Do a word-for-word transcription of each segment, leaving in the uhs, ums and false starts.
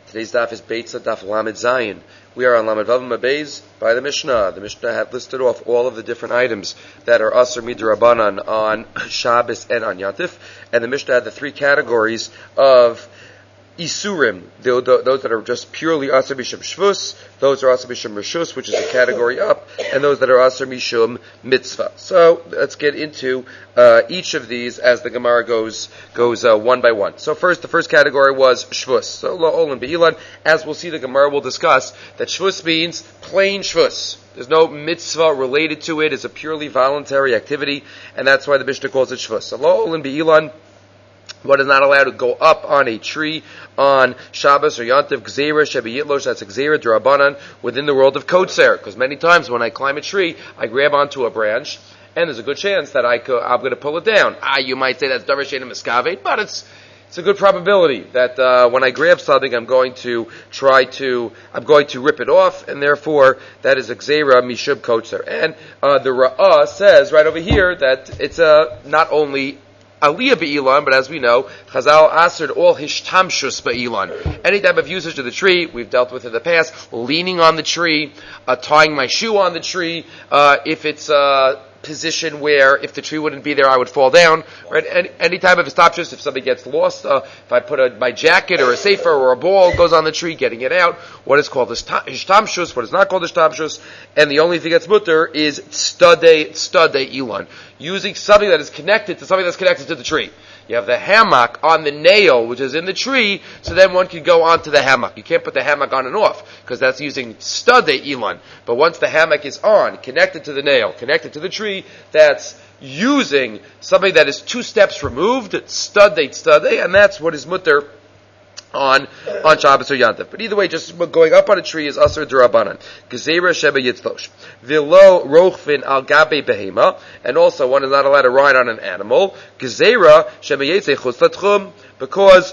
Today's daf is Beitza Daf Lamed Zayin. We are on Lamed Vav Mabez by the Mishnah. The Mishnah had listed off all of the different items that are Asur Midrabanan on Shabbos and on Yantif, and the Mishnah had the three categories of Isurim, those that are just purely Asur Mishum Shvus, those are Asur Mishum Rishus, which is a category up, and those that are Asur Mishum Mitzvah. So let's get into uh, each of these as the Gemara goes goes uh, one by one. So first, the first category was Shvus. So Lo Olam Be'ilan, as we'll see, the Gemara will discuss that Shvus means plain Shvus. There's no mitzvah related to it. It's a purely voluntary activity, and that's why the Mishnah calls it Shvus. So Lo Olam Be'ilan, one is not allowed to go up on a tree on Shabbos or Yantiv, Gzeira, Shebi Yitlosh, that's a Gzeira, D'Rabbanan, within the world of Kotzer. Because many times when I climb a tree, I grab onto a branch, and there's a good chance that I could, I'm going to pull it down. Ah, you might say that's Davar Sheina Miskavet, but it's it's a good probability that uh, when I grab something, I'm going to try to, I'm going to rip it off, and therefore, that is a Gzeira Mishub Kotzer. And uh, the Ra'ah says right over here that it's a, not only Aliyah be'ilan, but as we know, Chazal answered all hishtamshus be'ilan. Any type of usage of the tree, we've dealt with in the past, leaning on the tree, uh, tying my shoe on the tree, uh, if it's a position where if the tree wouldn't be there, I would fall down, right? Any, any type of hishtamshus, if something gets lost, uh, if I put a, my jacket or a sefer or a ball goes on the tree, getting it out, what is called hishtamshus, what is not called hishtamshus, and the only thing that's mutter is stade, stade ilan. Using something that is connected to something that's connected to the tree. You have the hammock on the nail, which is in the tree, so then one can go onto the hammock. You can't put the hammock on and off, because that's using stade ilan. But once the hammock is on, connected to the nail, connected to the tree, that's using something that is two steps removed, stade, stade, and that's what is mutter on on Shabbos or Yantav. But either way, just going up on a tree is Asur D'Rabbanan. Gezeira Sheba Yitzlosh. V'lo rochvin al gabe behema. And also, one is not allowed to ride on an animal. Gezeira Sheba Yitzei chutz latchum. Because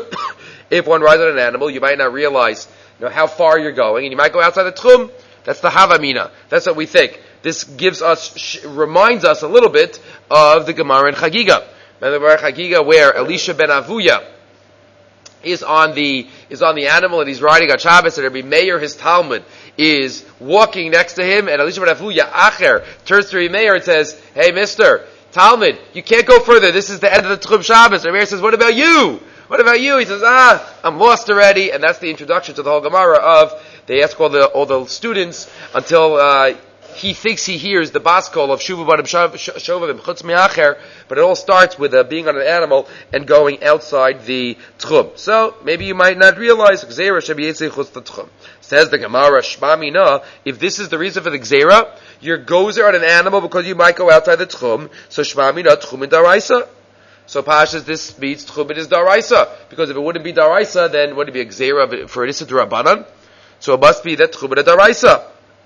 if one rides on an animal, you might not realize, you know, how far you're going, and you might go outside the tchum. That's the havamina. That's what we think. This gives us, sh- reminds us a little bit of the Gemara in Chagiga. Remember the Gemara in Chagiga where Elisha ben Avuya is on the is on the animal and he's riding on Shabbos, and Rabbi Meir, his Talmud, is walking next to him, and Elisha ben Avuya Acher turns to Rabbi Meir and says, "Hey, Mister Talmud, you can't go further. This is the end of the Tchum Shabbos." Rabbi Meir says, "What about you? What about you?" He says, "Ah, I'm lost already." And that's the introduction to the whole Gemara of they ask all the all the students until uh, he thinks he hears the baskol of Shuvu Badim Shovavim Chutz Me'acher, but it all starts with uh, being on an animal and going outside the Tchum. So, maybe you might not realize, Gzeira Shebi Yitzei Chutz Tchum. Says the Gemara, Shma Mina, if this is the reason for the Gzeira, your gozer on an animal because you might go outside the Tchum, so Shma Mina, Tchum in Daraisa. So Pashas, this means Tchum is Daraisa, because if it wouldn't be Daraisa, then would it be a Gzeira for Issa D'Rabbanan? So it must be that Tchum is Daraisa.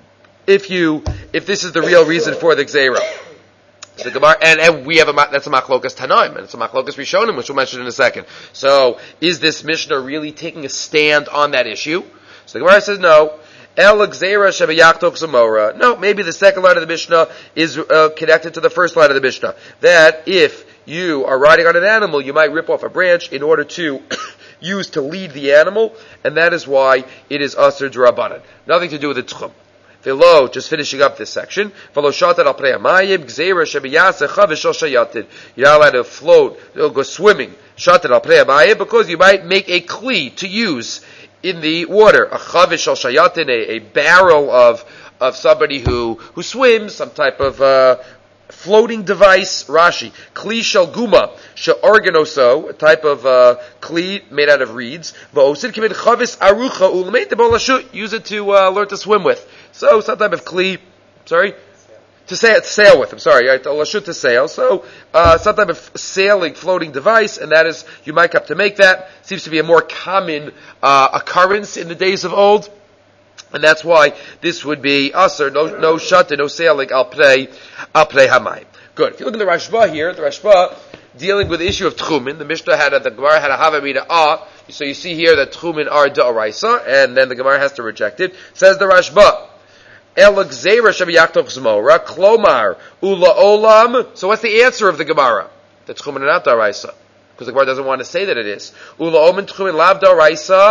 If you, if this is the real reason for the Gzeira. So the Gemara, and, and we have a, that's a Machlokas Tanaim, and it's a Machlokas Rishonim, which we'll mention in a second. So, is this Mishnah really taking a stand on that issue? So the Gemara says no. El Gzeira Shebeyachtov Zamora. No, maybe the second line of the Mishnah is uh, connected to the first line of the Mishnah. That if you are riding on an animal, you might rip off a branch in order to use to lead the animal, and that is why it is Asur D'Rabbanan. Nothing to do with the Tchum. V'lo, just finishing up this section. V'lo shatat al prei hamayim, gzeira shebiyaseh chavish shel shayatid. You're not allowed to float, or go swimming. Shatat al prei hamayim, because you might make a kli to use in the water. A chavish shel shayatid, a, a barrel of of somebody who who swims, some type of uh, floating device. Rashi, kli shel guma, shel organoso, a type of uh, kli made out of reeds. V'osid kimin chavis arucha u'lmeit debol lashut. Use it to uh, learn to swim with. So, some type of kli, sorry? To sail, to sail with, I'm sorry, right? Lashut to sail. So, uh, some type of sailing, floating device, and that is, you might have to make that. Seems to be a more common, uh, occurrence in the days of old. And that's why this would be usher, no, no shutta, no sailing, al prei, al prei hamayim. Good. If you look at the Rashba here, the Rashba, dealing with the issue of Tchumin, the Mishnah had a, the Gemara had a havamina ah, so you see here that Tchumin are da'araisa, and then the Gemara has to reject it. Says the Rashba, El Gzeira Shebeyachtov Zmora, Klomar, Ula Olam. So what's the answer of the Gemara? That Tchumin are not da'araisa. Because the Gemara doesn't want to say that it is. Ula Olam Tchumin Lav da'araisa,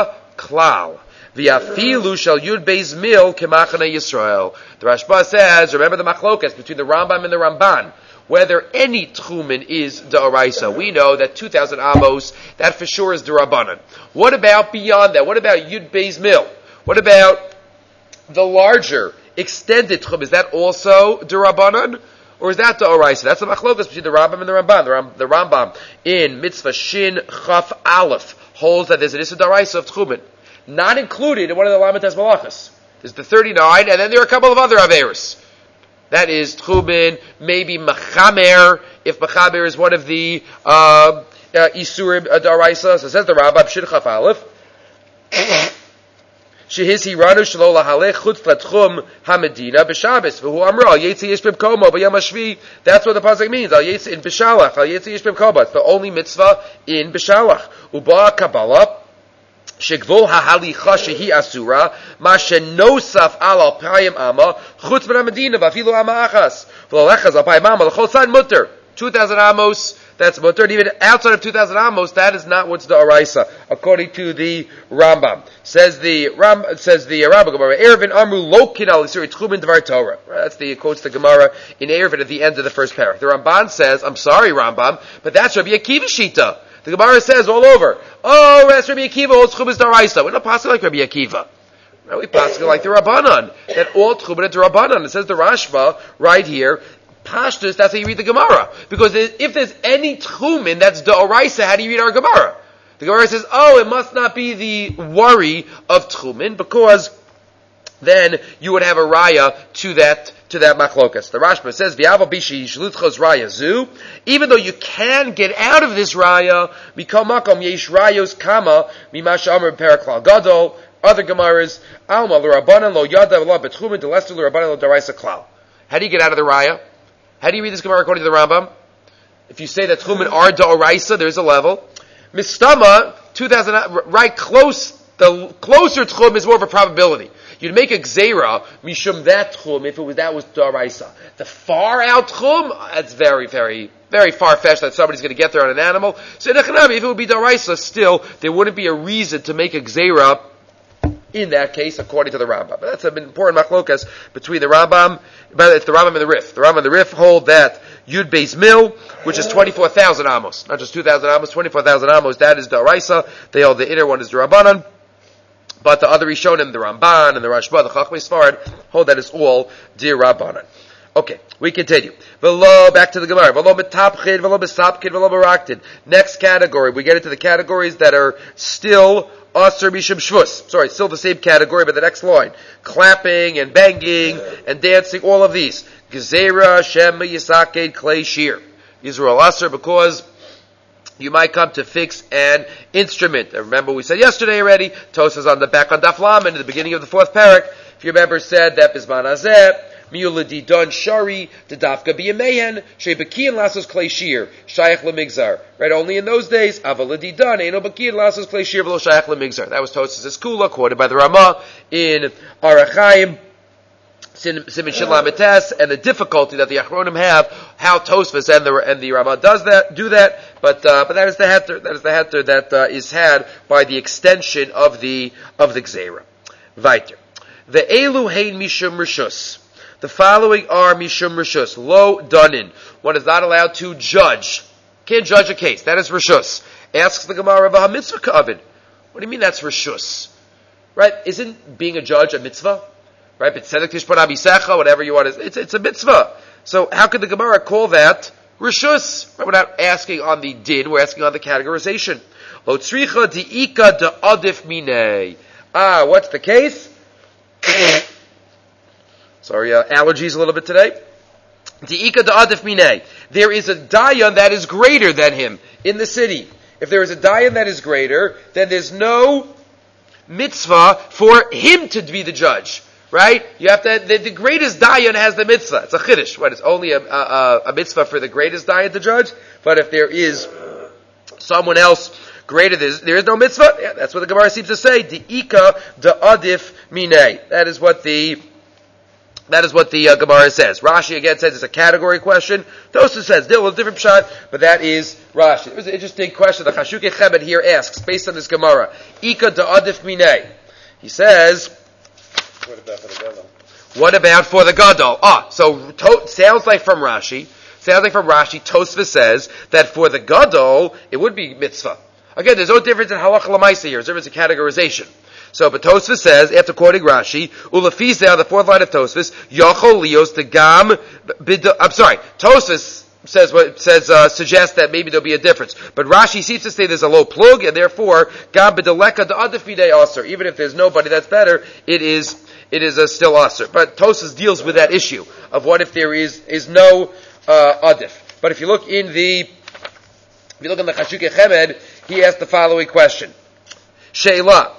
klal. V'afilu shel yud beis mil kemachane Yisrael. The Rashba says, remember the machlokas between the Rambam and the Ramban, whether any tchumen is da'oraisa. We know that two thousand amos, that for sure is d'Rabbanan. What about beyond that? What about yud beis mil? What about the larger, extended tchum? Is that also d'Rabbanan? Or is that da'oraisa? That's the machlokas between the Rambam and the Ramban. The, Ram, the Rambam in Mitzvah Shin Chaf Aleph holds that there's an issa da'oraisa of tchumen, not included in one of the Lamites Malachas. There's the thirty-nine, and then there are a couple of other Averis. That is tchumen, maybe Machamer, if Machamer is one of the uh, uh, Isurim uh, da'oraisa. So it says the Rambam Shin Chaf Aleph. Shehiz hiranu shelo lahalech chutz latchum hamedina b'Shabbos v'hu amro al yetzi yish b'mkomo b'yom hashvi. That's what the pasuk means. Al yetzi in b'shalach al yetzi yish b'mkomo. It's the only mitzvah in b'shalach. Uba Kabbalah shegvol hahalicha shehi asura ma shenosaf al alpayim ama chutz b'hamedina v'afilu ama achas v'lalechaz alpayim ama l'chol tzad mutter. Two thousand amos. That's mutter, and even outside of two thousand amos, that is not what's the oraisa, according to the Rambam. Says the Ram, says the Rambam Gemara, Erevin Amru Lokin al Yisuri Tchumin Dvar Torah. That's the quotes the Gemara in Erevin at the end of the first paragraph. The Ramban says, I'm sorry, Rambam, but that's Rabbi Akiva Shita. The Gemara says all over, oh, that's Rabbi Akiva, all Tchumin Daraisa. We're not passing like Rabbi Akiva. No, we passing like the Rabbanan, that all Tchumin is Rabbanan. It says the Rashba right here. Pashtus, that's how you read the Gemara. Because if there's any tchumin that's da'oraisa, how do you read our Gemara? The Gemara says, oh, it must not be the worry of tchumin, because then you would have a raya to that, to that machlokas. The Rashba says, V'yavo bishi shlutchos raya zu, even though you can get out of this raya, mikol makom yesh rayos kama, mimash amr peraklal gadol, other Gemaras, alma l'rabbanan lo yada lo betchumin, delester l'rabbanan lo daraisa klal. How do you get out of the raya? How do you read this Gemara according to the Rambam? If you say that tchumen are da'oraisa, there's a level. Mistama, two thousand, right close, the closer tchum is more of a probability. You'd make a gzeira, mishum that tchum, if it was, that was da'oraisa. The far out tchum, that's very, very, very far-fetched that somebody's going to get there on an animal. So if it would be da'oraisa, still, there wouldn't be a reason to make a gzeira in that case, according to the Rambam. But that's an important machlokas between the Rambam, but it's the Rambam and the Rif. The Rambam and the Rif hold that Yud Beis Mil, which is twenty-four thousand amos, not just two thousand amos, twenty-four thousand amos, that is da'oraisa. They hold the inner one is the Rabbanan. But the other Rishonim, the Ramban and the Rashba, the Chachmei Sfarad, hold that it's all Dir Rabbanan. Okay, we continue. V'lo, back to the Gemara. V'lo betapchid, v'lo besapkid, v'lo beraktid. Next category, we get into the categories that are still Asur Mishum Shvus. Sorry, still the same category, but the next line. Clapping and banging and dancing, all of these. Gezerah, Shema, Yisaked, Klei, Shir. These are all Asur because you might come to fix an instrument. And remember we said yesterday already, Tosas on the back on Daf Lamed, in the beginning of the fourth parak, if you remember, said that Bisman Hazeh, Miyuladi Don Shari, the Dafka Biyamehen, Shebekian Lasos Klei Shir, Shayach Lemigzar. Right, only in those days, Avaladi Don, Eno Bakian Lasos Klei Shir, Velo Shayach Lemigzar. That was Tosas' Kula, quoted by the Ramah in Arachaim, Siman Shin Lametes, and the difficulty that the Achronim have, how Tosfos and the and the Ramah does that, do that, but uh, but that is the heter, that is the heter that uh, is had by the extension of the of the Gzeira. Weiter. The Elu Hein Mishum Rishus. The following are Mishum Rishus. Lo Danin. One is not allowed to judge. Can't judge a case. That is Rishus. Asks the Gemara of a mitzvah kavod. What do you mean that's Rishus? Right? Isn't being a judge a mitzvah? Right? But tzedek tishpon abisecha, whatever you want. It's, it's a mitzvah. So how could the Gemara call that Rishus? Right? We're not asking on the din, we're asking on the categorization. Lo tzricha di'ika da'adif minei. Ah, what's the case? Sorry, uh, allergies a little bit today. Di'ika da'adif minei. There is a dayan that is greater than him in the city. If there is a dayan that is greater, then there's no mitzvah for him to be the judge. Right? You have to, the, the greatest dayan has the mitzvah. It's a chiddush. What? It's only a, a, a mitzvah for the greatest dayan to judge. But if there is someone else greater, there is, there is no mitzvah. Yeah, that's what the Gemara seems to say. Di'ika da'adif minei. That is what the That is what the uh, Gemara says. Rashi again says it's a category question. Tosfos says deal with a different pshat, but that is Rashi. It was an interesting question. The Chashukei Chebed here asks, based on this Gemara, Ika da'adif minei. He says, what about for the gadol? What about for the gadol? Ah, so to, sounds like from Rashi. Sounds like from Rashi. Tosfos says that for the gadol it would be mitzvah. Again, there's no difference in halacha l'maisa here. There's a difference in categorization. So, but Tosfos says, after quoting Rashi, Ulafizeh, the fourth line of Tosfos, Yachol lios the gam, I'm sorry, Tosfos says what says uh, suggests that maybe there'll be a difference. But Rashi seems to say there's a low plug, and therefore, gam b'deleka the adif bidei aser. Even if there's nobody that's better, it is it is a still aser. But Tosfos deals with that issue of what if there is is no uh, adif. But if you look in the if you look in the Chashukei Chebed, he asked the following question: Sheila.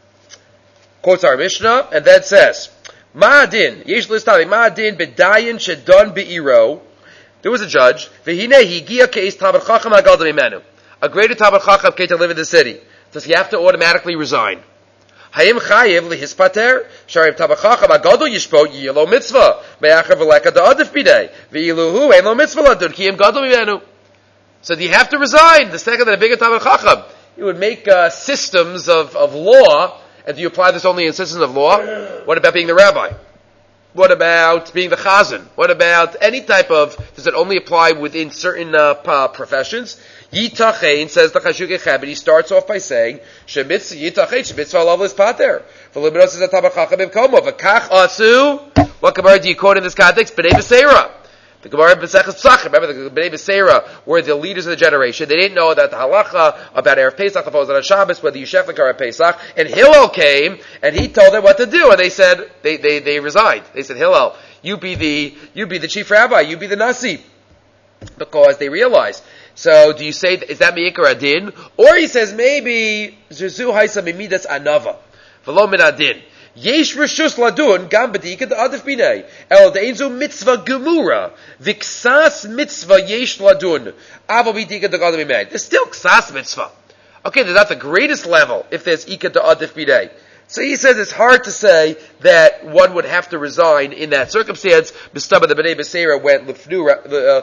Quotes our Mishnah, and then says, Ma'adin, yesh listami, Ma'adin bedayin shedon be'iro. There was a judge, v'hinei higia ke'is tabar chacham ha'gadol mimenu. A greater tabar chacham came to live in the city. Does he have to automatically resign? Hayim chayiv lihispater, sharim tabar chacham ha'gadol yishpot yilo mitzvah, me'achav v'leka da'adif bidei, v'iluhu ein lo mitzvah ladun, ki im gadol mimenu. So do you have to resign the second that a bigger tabar chacham? You would make uh, systems of, of law. And do you apply this only in systems of law? What about being the rabbi? What about being the chazan? What about any type of, does it only apply within certain uh, professions? Yitachein, says the Chashukei Chebed, he starts off by saying, Shemitzvah yitachein, shemitzvah alav lispater. V'limros is a tabach chacham b'mkomo. V'kach asu, what Gemara do you quote in this context? B'nei b'seira. The Gemara in Maseches Pesachim, remember the Bnei Beseira were the leaders of the generation. They didn't know that the halacha about Erev Pesach, the falls on Shabbos, whether you shech like Erev Pesach. And Hillel came and he told them what to do, and they said they they they resigned. They said, Hillel, you be the you be the chief rabbi, you be the nasi, because they realized. So do you say is that meikar adin, or he says maybe Zuzu Haisa Mimidas Anava, v'lo min adin. Yesh reshus ladun gam b'dika da'adif binei el de'enzu mitzvah gemura v'ksas mitzvah yesh ladun avo b'dika da'adif binei. There's still ksas mitzvah. Okay, there's not the greatest level if there's ika da'adif binei. So he says it's hard to say that one would have to resign in that circumstance. Mistaba the Bnei Beseira went lefnim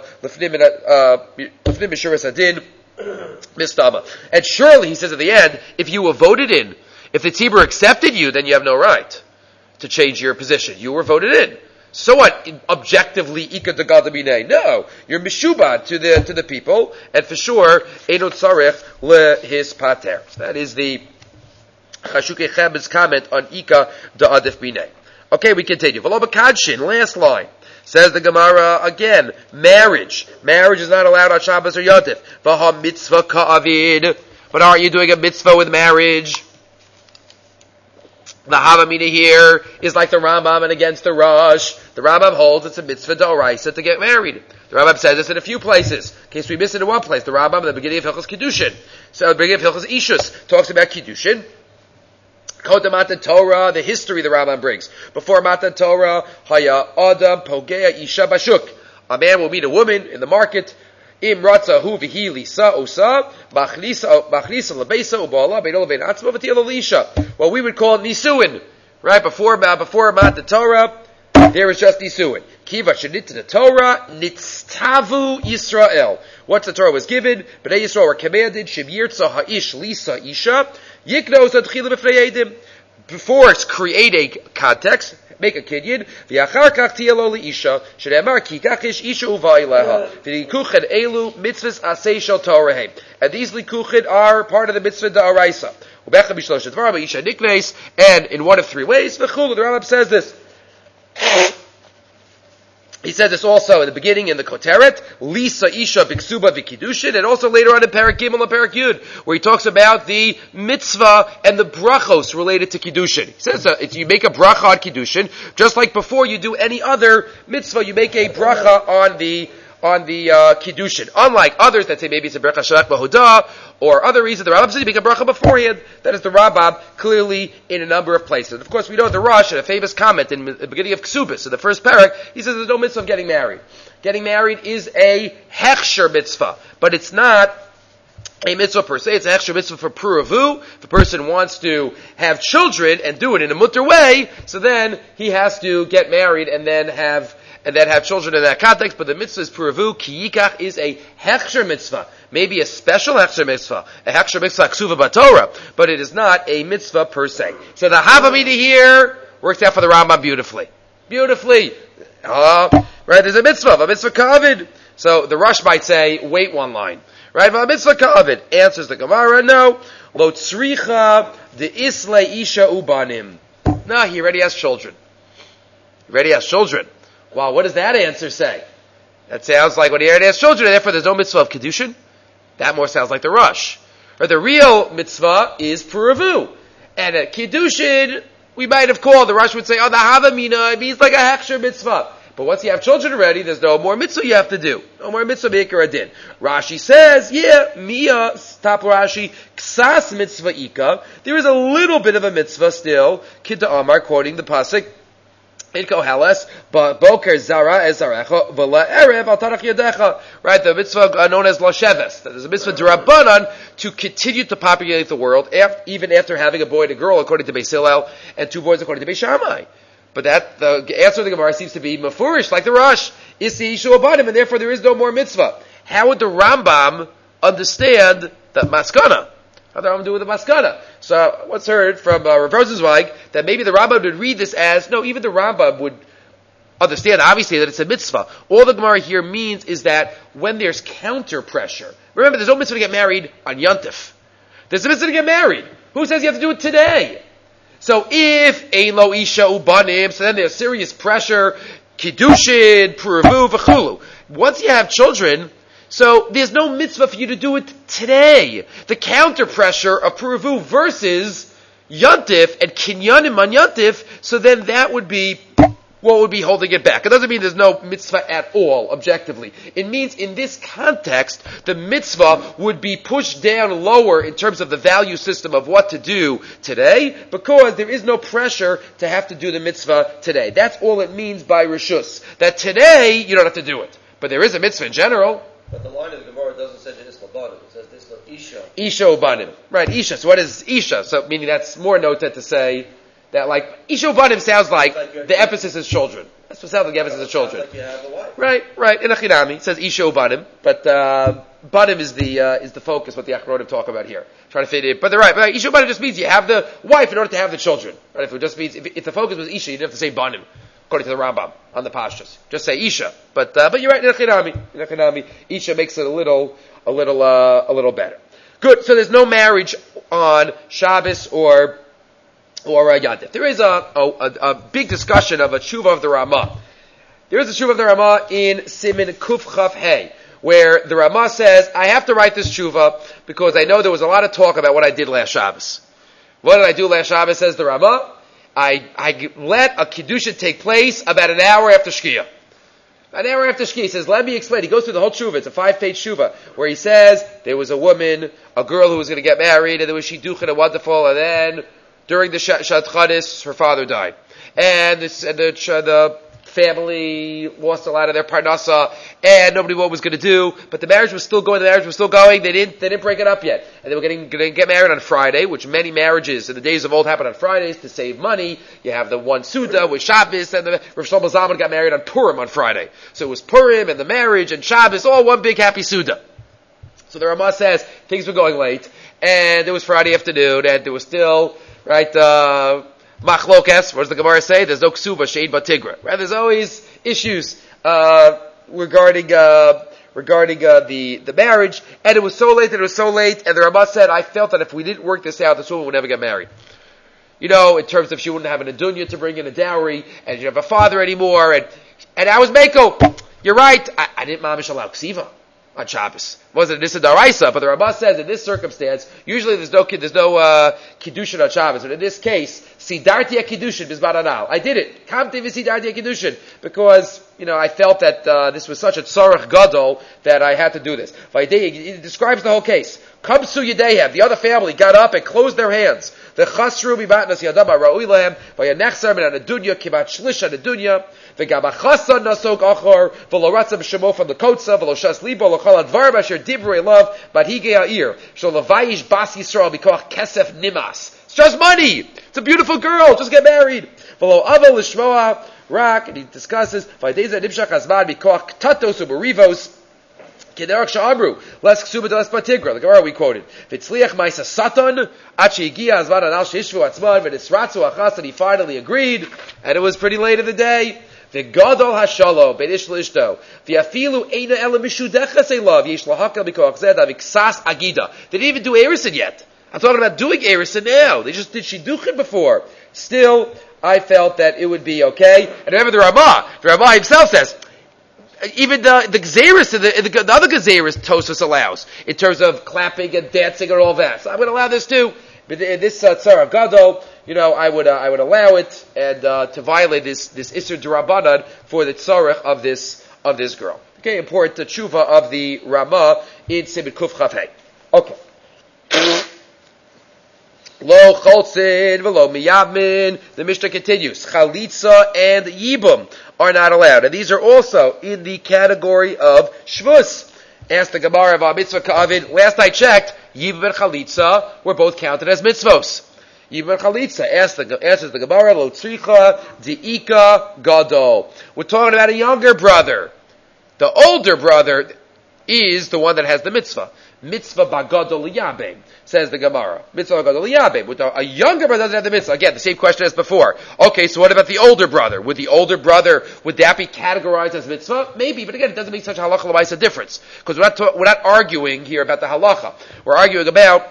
lefnim mishuras adin mistaba. And surely he says at the end, if you were voted in. If the Tzibur accepted you, then you have no right to change your position. You were voted in. So what? Objectively, ika degada binei. No, you're mishubad to the to the people, and for sure, eino tzarech lehis pater. That is the Chashukei Chebed's comment on ika da'adif binei. Okay, we continue. V'lo b'kadshin, last line. Says the Gemara again, marriage. Marriage is not allowed on Shabbos or Yontif. V'ha mitzvah ka'avid. But aren't you doing a mitzvah with marriage? The Havamina here is like the Rambam and against the Rosh. The Rambam holds it's a mitzvah d'oraisa to get married. The Rambam says this in a few places. In case we miss it in one place, the Rambam at the beginning of Hilchos Kiddushin. So the beginning of Hilchos Ishus talks about Kiddushin. Kodem Matan Torah, the history the Rambam brings. Before Matan Torah, Haya Adam Pogea Isha Bashuk. A man will meet a woman in the market. Im ratza hu v'hi lisa osa machlisa machlisa lebeisa ubala beidol vein atzma v'tiyel lisha. What we would call nisuin, right? Before before Matan Torah, there is just nisuin. Kiva shenit the Torah nitztavu Yisrael. Once the Torah was given, Bnei Yisrael were commanded shem yirtza ha'ish lisa isha yiknos adchila b'fnei edim. Before it's create a context. Make a kinyan. V'achar kach tiyelo liisha. Shneimar ki kachish isha uvaileha. V'likuchen elu mitzvahs asay shel Torah. And these likuchen are part of the mitzvah da'araisa. Ubecha b'shlosh advar b'isha nikves. And in one of three ways, v'chulu. The Rambam says this. He said this also in the beginning in the Koteret, Lisa Isha Biksuba Vikidushin, and also later on in Parak Gimel and Parak Yud, where he talks about the mitzvah and the brachos related to Kiddushin. He says uh, if you make a bracha on Kiddushin, just like before you do any other mitzvah, you make a bracha on the on the uh, Kiddushin. Unlike others that say maybe it's a bracha shalach b'hodah, or other reasons, the Rambam says you make a bracha beforehand. That is the Rambam clearly in a number of places. Of course, we know the Rosh, in a famous comment in the beginning of Ksubis, in the first parak, he says there's no mitzvah of getting married. Getting married is a hechsher mitzvah, but it's not a mitzvah per se. It's an extra mitzvah for puravu. If the person wants to have children and do it in a mutter way, so then he has to get married and then have and then have children in that context. But the mitzvah is puravu. Ki yikach is a hechsher mitzvah, maybe a special hechsher mitzvah, a hechsher mitzvah ksuva b'Torah, but it is not a mitzvah per se. So the Havamina here works out for the Rambam beautifully, beautifully. Uh, right? There's a mitzvah, a mitzvah kavid. So the Rush might say, wait one line. Right? A mitzvah kavid. Answers the Gemara, no. Lo tzricha de isle isha ubanim. No, he already has children. He already has children. Wow, what does that answer say? That sounds like when he already has children, and therefore there's no mitzvah of Kedushin. That more sounds like the Rush. Or the real mitzvah is Puravu. And at Kedushin, we might have called, the Rush would say, oh, the Havamina, it means like a Hechsher mitzvah. But once you have children already, there's no more mitzvah you have to do. No more mitzvah maker adin. Rashi says, yeah, Mia, stop Rashi, Ksas mitzvah ika. There is a little bit of a mitzvah still, Kidda Amar, quoting the pasuk, in Koheles, but Boker Zara Ezarecha, Vela Erev Al Tarach Yadecha. Right, the mitzvah known as Lasheves. There's a mitzvah D'Rabbanan to continue to populate the world, after, even after having a boy and a girl, according to Beis Hillel, and two boys according to Beis Shammai. But that, the answer of the Gemara seems to be mafurish, like the Rush, is the Ishu Abanim, and therefore there is no more mitzvah. How would the Rambam understand that maskana? How the Rambam do with the maskana? So what's heard from uh, Rav Rosenzweig that maybe the Rambam would read this as, no, even the Rambam would understand, obviously, that it's a mitzvah. All the Gemara here means is that when there's counter pressure, remember, there's no mitzvah to get married on Yontif. There's a mitzvah to get married. Who says you have to do it today? So if ein lo isha ubanim, so then there's serious pressure, kiddushin, puravu, v'chulu. Once you have children, so there's no mitzvah for you to do it today. The counter pressure of puravu versus yantif and kinyanim on yantif, so then that would be what would be holding it back. It doesn't mean there's no mitzvah at all, objectively. It means in this context, the mitzvah would be pushed down lower in terms of the value system of what to do today, because there is no pressure to have to do the mitzvah today. That's all it means by Rishus. That today, you don't have to do it. But there is a mitzvah in general. But the line of the Gemara doesn't say this labanim, it says this isha. Isha ubanim. Right, Isha. So what is Isha? So meaning that's more noted to say that like, Isha ubanim sounds like, like the emphasis is children. That's what sounds like the emphasis is children. Like you have a wife. Right, right. In Achinami, it says Isha ubanim, but, uh, banim is the, uh, is the focus, what the Achronim talk about here. Trying to fit it, but they're right. But Isha ubanim just means you have the wife in order to have the children. Right? If it just means, if, if the focus was Isha, you didn't have to say banim, according to the Rambam, on the Pashtas. Just say Isha. But, uh, but you're right, in Achinami. In Achinami, Isha makes it a little, a little, uh, a little better. Good. So there's no marriage on Shabbos or or uh, Yantif. There is a, a, a big discussion of a tshuva of the Ramah. There is a tshuva of the Ramah in Simin Kuf Chaf Hey, where the Ramah says, I have to write this tshuva because I know there was a lot of talk about what I did last Shabbos. What did I do last Shabbos, says the Ramah? I, I let a Kiddusha take place about an hour after Shkia. An hour after Shkia, he says, let me explain. He goes through the whole tshuva. It's a five-page tshuva, where he says, there was a woman, a girl who was going to get married, and there was shidduchin and wonderful, and then during the Shat Chadis, her father died. And, this, and the, the family lost a lot of their parnasa, and nobody knew what was going to do, but the marriage was still going, the marriage was still going, they didn't, they didn't break it up yet. And they were getting, going to get married on Friday, which many marriages in the days of old happened on Fridays to save money. You have the one Suda with Shabbos, and the, Rav Shlomo Zalman got married on Purim on Friday. So it was Purim and the marriage and Shabbos, all one big happy Suda. So the Ramah says, things were going late, and it was Friday afternoon, and there was still, right, uh, Machlokes, what does the Gemara say? There's no ksuba, shein batigra. Right? There's always issues, uh, regarding, uh, regarding, uh, the, the marriage, and it was so late, and it was so late, and the Ramah said, I felt that if we didn't work this out, this woman would never get married. You know, in terms of she wouldn't have an adunya to bring in a dowry, and she didn't have a father anymore, and, and I was Mako. You're right, I, I didn't mamish allow ksiva on Shabbos. It wasn't Nisa Daraisa, but the Ramah says in this circumstance, usually there's no there's no uh, Kiddushin on Shabbos, but in this case, Sidarti Kiddushin Bizbaranal. I did it. Kamti Sidarti Kiddushin, because you know, I felt that uh, this was such a tzarech gadol that I had to do this. He describes the whole case. Kamsu Yedehem, the other family got up and closed their hands. The chasru bibatnas yadam ra'ui lehem, vayanechsar min anedunya kivat shlish anedunya, v'gabachasa nasok achor, v'lo ratzah b'shemo from the kotza, v'lo shas libo, l'chol advar b'asher divrei love, but hige ha'ir, shol levayish bas Yisrael b'koach kesef nimas. It's just money! It's a beautiful girl, just get married! V'lo aval l'shmoa rak, and he discusses, v'adeza nimshach azman b'koach tatos u'berivos, Kederach sha'amru, less ksuba to less patigra. The Gemara we quoted. V'tzliach ma'isa satan, achi igia azman anal sheishvu atzman, v'nisratzu achas, and he finally agreed, and it was pretty late in the day. V'gadol hashalo, ben ish l'ishto, v'afilu eina ela mishudechas elav, yesh lahakel b'koach zed, aviksas agida. They didn't even do Erison yet. I'm talking about doing Erison now. They just did shidduchin before. Still, I felt that it would be okay. And remember the Ramah, the Ramah himself says, even the the Gezeris, the, the, the other Gezeris, Tosfos allows in terms of clapping and dancing and all that. So I'm going to allow this too. But in this uh, tzara gadol, you know, I would uh, I would allow it and uh, to violate this this Isser D'Rabbanan for the tzarech of this of this girl. Okay, important the tshuva of the Ramah in Simon Kuf Chafei. Okay. Lo cholzin v'lo miyabmin. The Mishnah continues. Chalitza and yibum are not allowed. And these are also in the category of shvus. Ask the Gemara of our mitzvah ka'avid. Last I checked, yibum and chalitza were both counted as mitzvos. Yibum and chalitza. Ask the, answers the Gemara, lo tzricha di'ika gadol. We're talking about a younger brother. The older brother is the one that has the mitzvah. Mitzvah bagadol liyabim, says the Gemara. Mitzvah bagadol liyabim. With a younger brother doesn't have the mitzvah. Again, the same question as before. Okay, so what about the older brother? Would the older brother, would that be categorized as mitzvah? Maybe, but again, it doesn't make such a halacha l'maisa difference. Because we're not, ta- we're not arguing here about the halacha. We're arguing about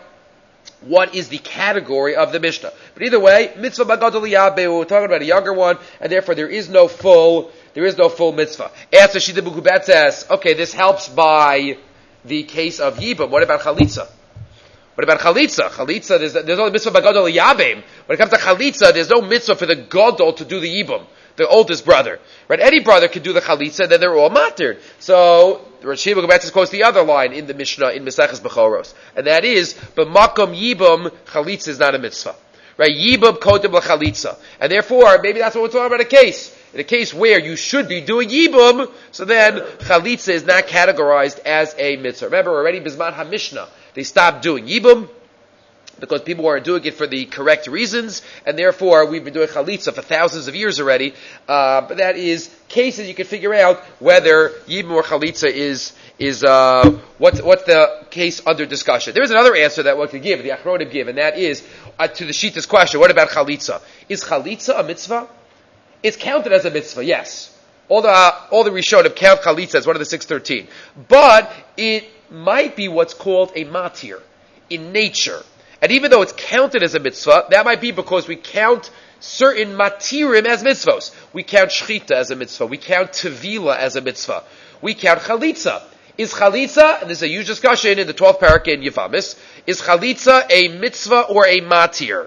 what is the category of the Mishnah. But either way, mitzvah bagadol liyabim, we're talking about a younger one, and therefore there is no full, there is no full mitzvah. After Shida Bukubet says, okay, this helps by the case of Yibam. What about Chalitza? What about Chalitza? Chalitza, there's, there's no mitzvah by Gadol Yabim. When it comes to Chalitza, there's no mitzvah for the Gadol to do the Yibam, the oldest brother. Right? Any brother can do the Chalitza, then they're all matered. So, Rosh Hashanah quotes the other line in the Mishnah, in Maseches Bechoros. And that is, B'makom Yibam, Chalitza is not a mitzvah. Right? Yibam kodem l'Chalitza. And therefore, maybe that's what we're talking about a case. In a case where you should be doing Yibum, so then Chalitza is not categorized as a mitzvah. Remember, already Bizman HaMishnah, they stopped doing Yibum because people weren't doing it for the correct reasons, and therefore we've been doing Chalitza for thousands of years already. Uh, but that is cases you can figure out whether Yibum or Chalitza is is uh, what's what's the case under discussion. There is another answer that one could give, the Achronim give, and that is uh, to the Shita's question: what about Chalitza? Is Chalitza a mitzvah? It's counted as a mitzvah, yes. All the uh, all the Rishonim count Chalitza as one of the six thirteen. But it might be what's called a matir in nature. And even though it's counted as a mitzvah, that might be because we count certain matirim as mitzvahs. We count shchita as a mitzvah. We count tevila as a mitzvah. We count Chalitza. Is Chalitza, and there's a huge discussion in the twelfth parak in Yevamis, is Chalitza a mitzvah or a matir?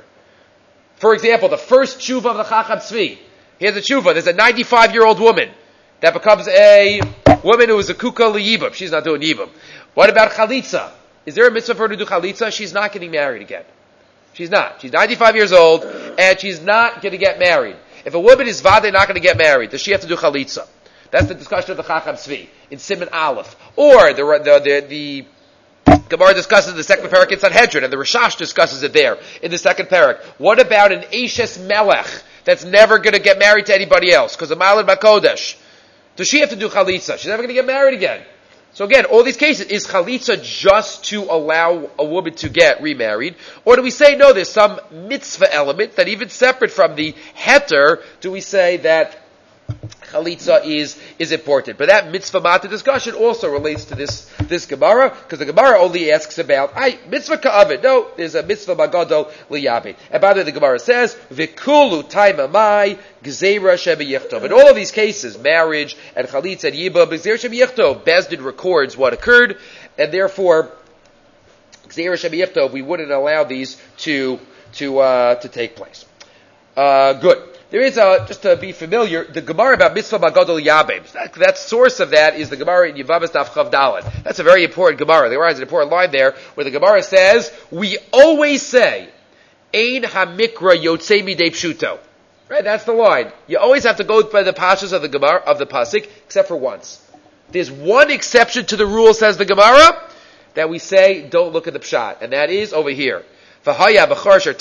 For example, the first tshuva of the Chacham Tzvi. Here's a tshuva. There's a ninety-five-year-old woman that becomes a woman who is a kuka liyibam. She's not doing yibam. What about chalitza? Is there a mitzvah for her to do chalitza? She's not getting married again. She's not. She's ninety-five years old, and she's not going to get married. If a woman is vade not going to get married, does she have to do chalitza? That's the discussion of the Chacham Tzvi in Siman Aleph. Or the the the, the Gemara discusses the second parak in Sanhedrin, and the Rishash discusses it there in the second parak. What about an Eishes Melech that's never going to get married to anybody else because of Malin Bakodesh? Does she have to do chalitza? She's never going to get married again. So again, all these cases, is chalitza just to allow a woman to get remarried? Or do we say, no, there's some mitzvah element that even separate from the heter, do we say that chalitza is, is important? But that mitzvah mata discussion also relates to this, this Gemara, because the Gemara only asks about, I, mitzvah ka'avid. No, there's a mitzvah magadol liyabit. And by the way, the Gemara says, v'kulu taimamai gzeira shebeyichtov. In all of these cases, marriage and chalitza and yibam, gzeira shebeyichtov, Bezdin records what occurred, and therefore, gzeira shebeyichtov, we wouldn't allow these to, to, uh, to take place. Uh, good. there is a, just to be familiar, the Gemara about Mitzvah Bagadol Yabim. That, that source of that is the Gemara in Yevamos Daf Chav Daled. That's a very important Gemara. The Gemara has an important line there where the Gemara says, we always say, Ein HaMikra Yotzei Midei Pshuto. Right, that's the line. You always have to go by the pashas of the Gemara, of the Pasuk, except for once. There's one exception to the rule, says the Gemara, that we say, don't look at the pshat. And that is over here. The pasuk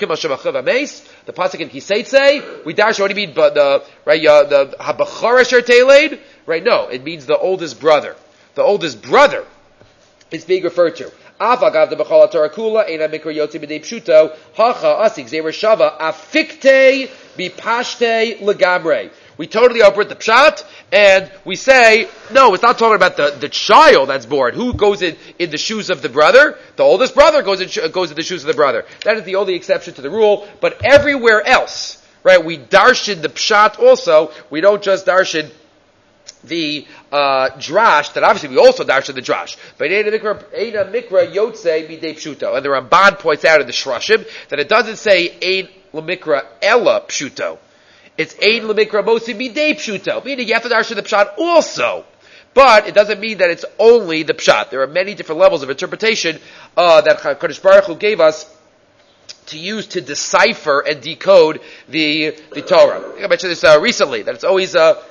in Kiseitze, we dash, what do you mean, but the, right, uh, the habachar asher teled? Right, no, it means the oldest brother. The oldest brother is being referred to. Afagav the b'chol haTorah kula eina mikra yotzi b'dei pshuto hacha asik zeir shava afikte bipashte legamre. We totally operate the pshat, and we say, no, it's not talking about the, the child that's born. Who goes in, in the shoes of the brother? The oldest brother goes in, goes in the shoes of the brother. That is the only exception to the rule. But everywhere else, right, we darshan the pshat also. We don't just darshan the uh, drash, that obviously we also darshan the drash. But eina mikra yotzei midei pshuto. And the Ramban points out in the Shrashim that it doesn't say ein l'mikra ella pshuto. It's ein l'mikra mosi midei pshuto, meaning you have to darshan the pshat also. But it doesn't mean that it's only the pshat. There are many different levels of interpretation uh, that Kadosh Baruch Hu gave us to use to decipher and decode the the Torah. I think I mentioned this uh, recently, that it's always uh,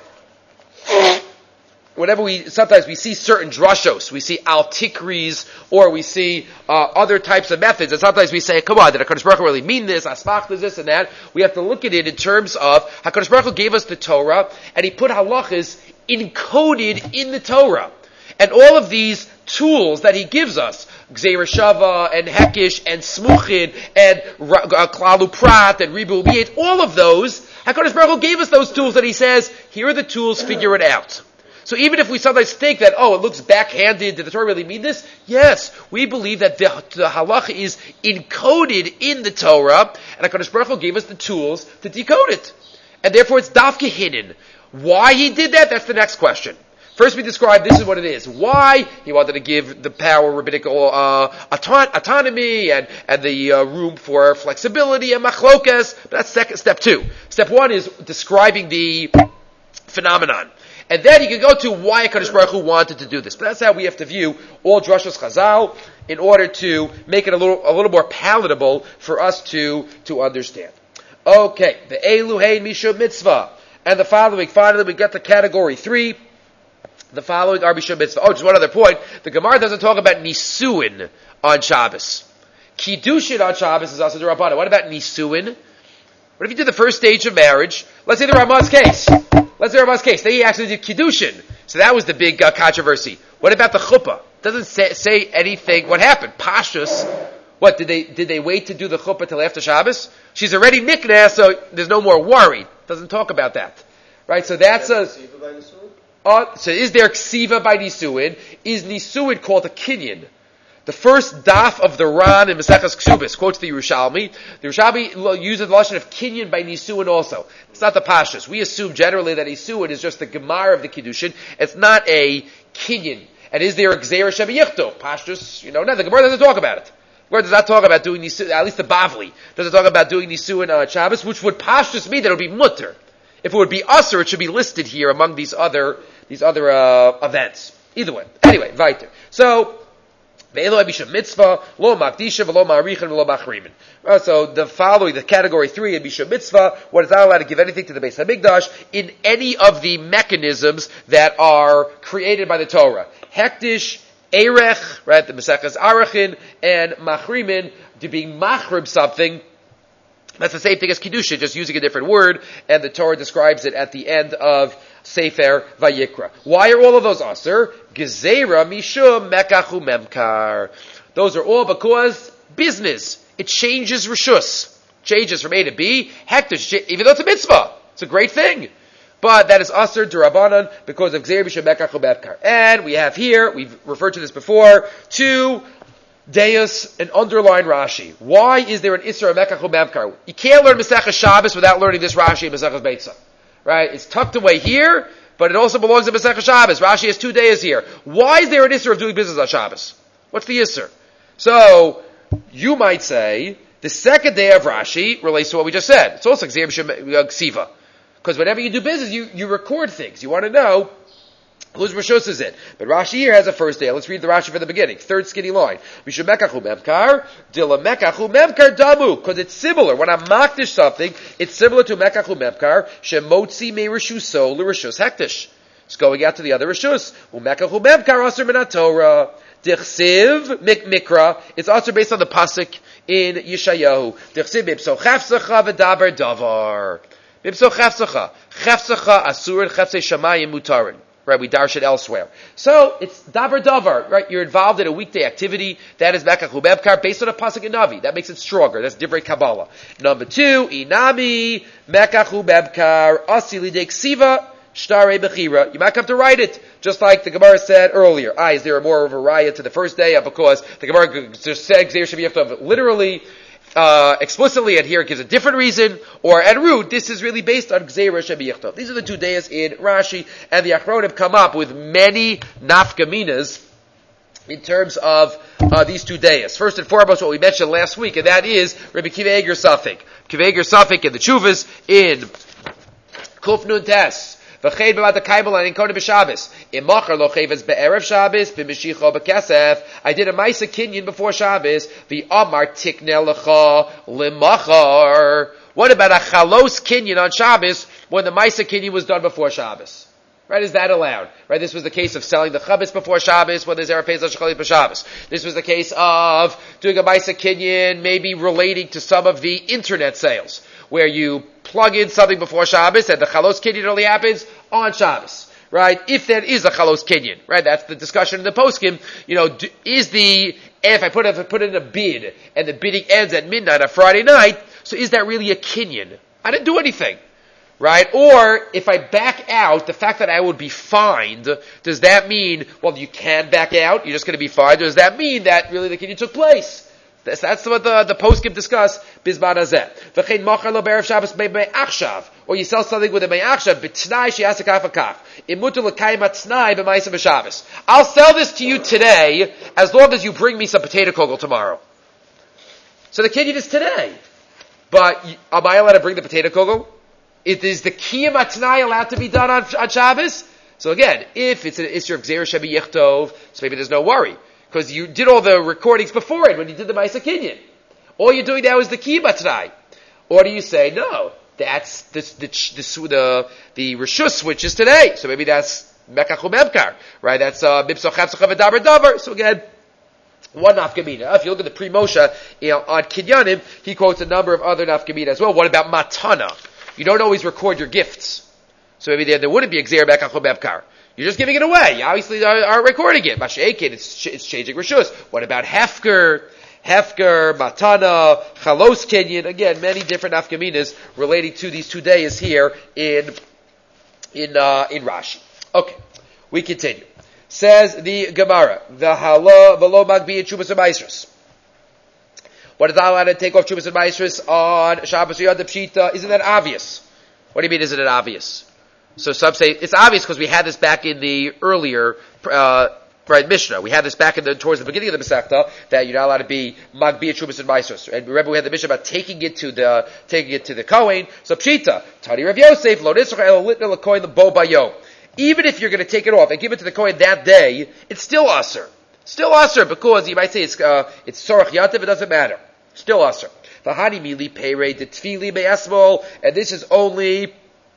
whenever we, sometimes we see certain drashos, we see al-tikris, or we see uh, other types of methods, and sometimes we say, come on, did HaKadosh Baruch Hu really mean this? Asmach does this and that. We have to look at it in terms of, HaKadosh Baruch Hu gave us the Torah, and He put halachas encoded in the Torah. And all of these tools that He gives us, Gzeira Shava, and Hekish, and Smuchin, and uh, Klalu Prat, and Ribu Miyat, all of those, HaKadosh Baruch Hu gave us those tools, and He says, here are the tools, figure it out. So even if we sometimes think that, oh, it looks backhanded, did the Torah really mean this? Yes, we believe that the, the halacha is encoded in the Torah, and HaKadosh Baruch Hu gave us the tools to decode it. And therefore it's dafka hidden. Why He did that? That's the next question. First we describe this is what it is. Why? He wanted to give the power, rabbinical uh, auton- autonomy, and, and the uh, room for flexibility and machlokas. But that's second, step two. Step one is describing the phenomenon. And then you can go to why HaKadosh Baruch Hu wanted to do this. But that's how we have to view all Drashos Chazal in order to make it a little a little more palatable for us to, to understand. Okay, the Elu Hein Mishum Mitzvah. And the following, finally we get to category three. The following are Mishum Mitzvah. Oh, just one other point. The Gemara doesn't talk about Nisuin on Shabbos. Kiddushin on Shabbos is also the Rabbanah. What about Nisuin? What if you did the first stage of marriage? Let's say the Ramah's case. Let's say the Ramah's case. They actually did Kiddushin. So that was the big uh, controversy. What about the Chuppah? Doesn't say, say anything. What happened? Pashtus. What, did they did they wait to do the Chuppah till after Shabbos? She's already nikneh, so there's no more worry. Doesn't talk about that. Right? So that's a... Uh, so is there Ksiva by Nisuin? Is Nisuin called a Kinyan? The first daf of the Ran in Maseches Ksubis quotes the Yerushalmi. The Yerushalmi uses the lashon of Kinyan by Nisuin also. It's not the Pashtus. We assume generally that Nisuin is just the Gemara of the Kiddushin. It's not a Kinyan. And is there a Gzeira Sheba Yichto? Pashtus, you know, no, the Gemara doesn't talk about it. The Gemara does not talk about doing Nisuin, at least the Bavli doesn't talk about doing Nisuin on Shabbos, which would Pashtus mean that it would be mutter. If it would be usher, it should be listed here among these other, these other, uh, events. Either way. Anyway, weiter. So, mitzvah, lo makdisha, v'lo ma'arichin, v'lo machrimin. So the following, the category three in Misha Mitzvah, one is not allowed to give anything to the Beis HaMikdash in any of the mechanisms that are created by the Torah. Hektish, Erech, right, the Maseches Arachin, and Machrimin, to being machrim something. That's the same thing as Kiddushin, just using a different word, and the Torah describes it at the end of Sefer Vayikra. Why are all of those aser? Gezeira mishum mekachu memkar. Those are all because business. It changes reshus. Changes from A to B. Hektish, even though it's a mitzvah. It's a great thing. But that is aser d'Rabbanan because of Gezeira mishum mekachu memkar. And we have here, we've referred to this before, two Deus, an underlined Rashi. Why is there an Isra Mekachu Memkar? You can't learn Masechah Shabbos without learning this Rashi in Masechah Beitzah. Right? It's tucked away here, but it also belongs to Masechah Shabbos. Rashi has two days here. Why is there an Isra of doing business on Shabbos? What's the Isra? So, you might say, The second day of Rashi relates to what we just said. It's also Gzeir Ksiva. Because whenever you do business, you, you record things. You want to know whose Rishus is it. But Rashi here has a first day. Let's read the Rashi from the beginning. Third skinny line. Because it's similar. When I'm makdish something, it's similar to mekachu memkar, shemotzi me rishuso l'rishus hektish. It's going out to the other Rishus. Umekachu memkar aser min Torah. Dichsiv mikra. It's also based on the pasuk in Yeshayahu. Dichsiv mipso chafsacha v'daber davar. Mipso chafsacha. Chafsacha asur and chafsei shamayim mutarin. Right, we darsh it elsewhere. So, it's davar davar, right? You're involved in a weekday activity. That is mekachu memkar based on a pasuk in Navi. That makes it stronger. That's divrei Kabbalah. Number two, inami mekachu memkar asili de ksiva shtare bechira. You might come to write it, just like the Gemara said earlier. Ah, is there more of a raya to the first day? Because the Gemara just said Gzeir Shabbat literally, uh, explicitly, and here it gives a different reason, or en route, this is really based on Gzeir Shabbat. These are the two days in Rashi, and the Achronim come up with many nafkaminas in terms of uh, these two days. First and foremost, what we mentioned last week, and that is Rabbi Kiva Eger Safik. Kiva Eger Safik in the Chuvas in Kuf Nun Tes. V'chein b'mat ha'kaimel and inkona b'Shabbos. Imachar lo chayvas be'erev Shabbos b'mishicho b'kesef. I did a Maisa Kinyan before Shabbos. V'amar tikneh lecha l'machar. What about a chalos Kinyan on Shabbos when the Maisa Kinyan was done before Shabbos? Right, is that allowed? Right, this was the case of selling the chavis before Shabbos when there's Erev Pesach Shekalit b'Shabbos. This was the case of doing a Maisa Kinyan, maybe relating to some of the internet sales, where you plug in something before Shabbos and the chalos Kinyan only happens on Shabbos. Right, if there is a chalos Kinyan, right, that's the discussion in the poskim. You know, do, is the if I put if I put in a bid and the bidding ends at midnight on Friday night, so is that really a Kinyan? I didn't do anything. Right? Or, if I back out, the fact that I would be fined, does that mean, well, you can back out, you're just going to be fined, or does that mean that really the kinyan took place? That's, that's what the, the poskim discuss, bizman hazeh. V'chein mochar lo b'erev Shabbos me'achshav, or you sell something with a me'achshav, b'tnai she'asek af akaf, imutu l'kayim atnai b'maisa b'Shabbos. I'll sell this to you today, as long as you bring me some potato kugel tomorrow. So the kinyan is today. But, am I allowed to bring the potato kugel? It is the kiyam atnai allowed to be done on, on Shabbos? So again, if it's an issue of Gzeir Shebi Yichtov, so maybe there's no worry. Because you did all the recordings before it when you did the Maisa Kinyan. All you're doing now is the kiyam atnai. Or do you say, no, that's this, the, the, the, the Rishus switches today. So maybe that's Mekachu Memkar. Right? That's Mipso Chapsacha V'daber Davar. So again, one nafkamina. If you look at the Pri Moshe, you know, on Kinyanim, he quotes a number of other nafkamina as well. What about Matana? You don't always record your gifts. So maybe there, there wouldn't be a Gzeir Mekachu Memkar. You're just giving it away. You obviously are, are recording it. Masha'ekin, it's, it's changing Rishus. What about Hefker? Hefker, Matana, Chalos Kinyan. Again, many different nafkaminas relating to these two days here in, in, uh, in Rashi. Okay. We continue. Says the Gemara, the Hala, V'lo Magbi and Chubas and Maisros. What is allowed to take off Chubas and Maisros on Shabbos or Yom Pshita? Isn't that obvious? What do you mean, isn't it obvious? So some say, it's obvious because we had this back in the earlier, uh, right, Mishnah. We had this back in the, towards the beginning of the Masechta, that you're not allowed to be Magbi and Chubas and Maisros. And remember we had the Mishnah about taking it to the, taking it to the Kohen. So Pshita, Tani Rav Yosef, Lo Nisrach El Litna L'Kohen L'Bo Bayom. Even if you're going to take it off and give it to the Kohen that day, it's still Aser. Still Aser, because you might say it's, uh, it's Sorach Yantiv, it doesn't matter. Still Aser. V'hani mili peirei detfili me'esmol, and this is only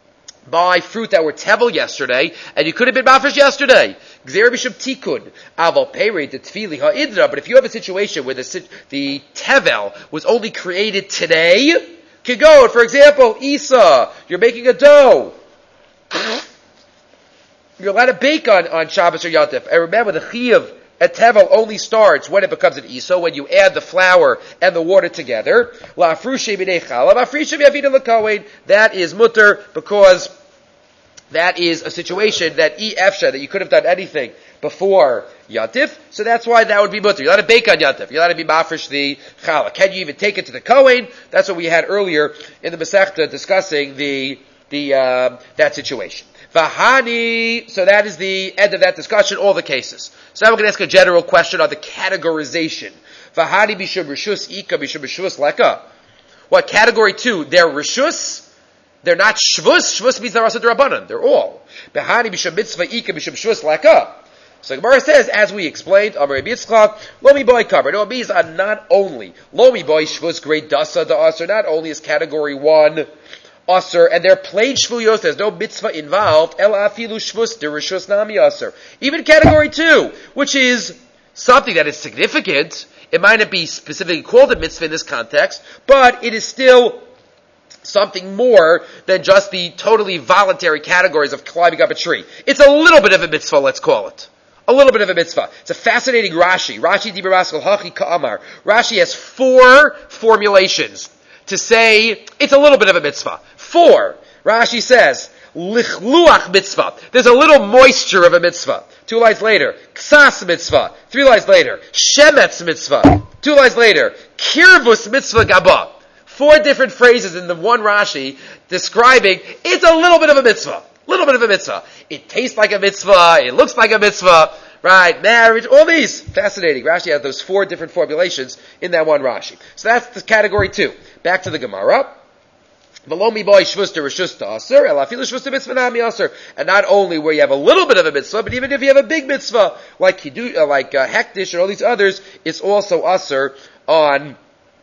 by fruit that were tevel yesterday, and you could have been mafresh yesterday. Gzeir b'shem tikun, aval peirei detfili ha'idra, but if you have a situation where the, the tevel was only created today, kigod, for example, Isa, you're making a dough. You're allowed to bake on, on Shabbos or Yantif. And remember, the Chiyuv at Tevel only starts when it becomes an Iso, when you add the flour and the water together. That is mutter, because that is a situation that E Efsha, that you could have done anything before Yantif. So that's why that would be mutter. You're allowed to bake on Yantif. You're allowed to be mafresh the challah. Can you even take it to the Kohen? That's what we had earlier in the Masechta discussing the, the, uh, that situation. Vahani, so that is the end of that discussion, all the cases. So now we're going to ask a general question on the categorization. V'hani bishum rishus ika bishum rishus leka. What, category two, they're rishus, they're not shvus, shvus means they're also drabanan, they're all. V'hani bishum mitzvah ika bishum shvus leka. So Gemara says, as we explained, Amar Rabbi Yitzchak, Lomi boy covered. No, it means uh, not only Lomi boy shvus great dasa da aser, not only is category one aser, and they're plain shvuyos, there's no mitzvah involved, el afilu shvus de rishus nami aser. Even category two, which is something that is significant, it might not be specifically called a mitzvah in this context, but it is still something more than just the totally voluntary categories of climbing up a tree. It's a little bit of a mitzvah, let's call it. A little bit of a mitzvah. It's a fascinating Rashi. Rashi Dibur Raskol Hachi Ka'amar. Rashi has four formulations to say it's a little bit of a mitzvah. Four. Rashi says, Lichluach mitzvah. There's a little moisture of a mitzvah. Two lines later, Ksas mitzvah. Three lines later, Shemetz mitzvah. Two lines later, Kirvus mitzvah gaba. Four different phrases in the one Rashi describing it's a little bit of a mitzvah. Little bit of a mitzvah. It tastes like a mitzvah. It looks like a mitzvah. Right? Marriage. All these. Fascinating. Rashi has those four different formulations in that one Rashi. So that's the category two. Back to the Gemara. And not only where you have a little bit of a mitzvah, but even if you have a big mitzvah, like Kidu, like uh, Hektish and all these others, it's also aser on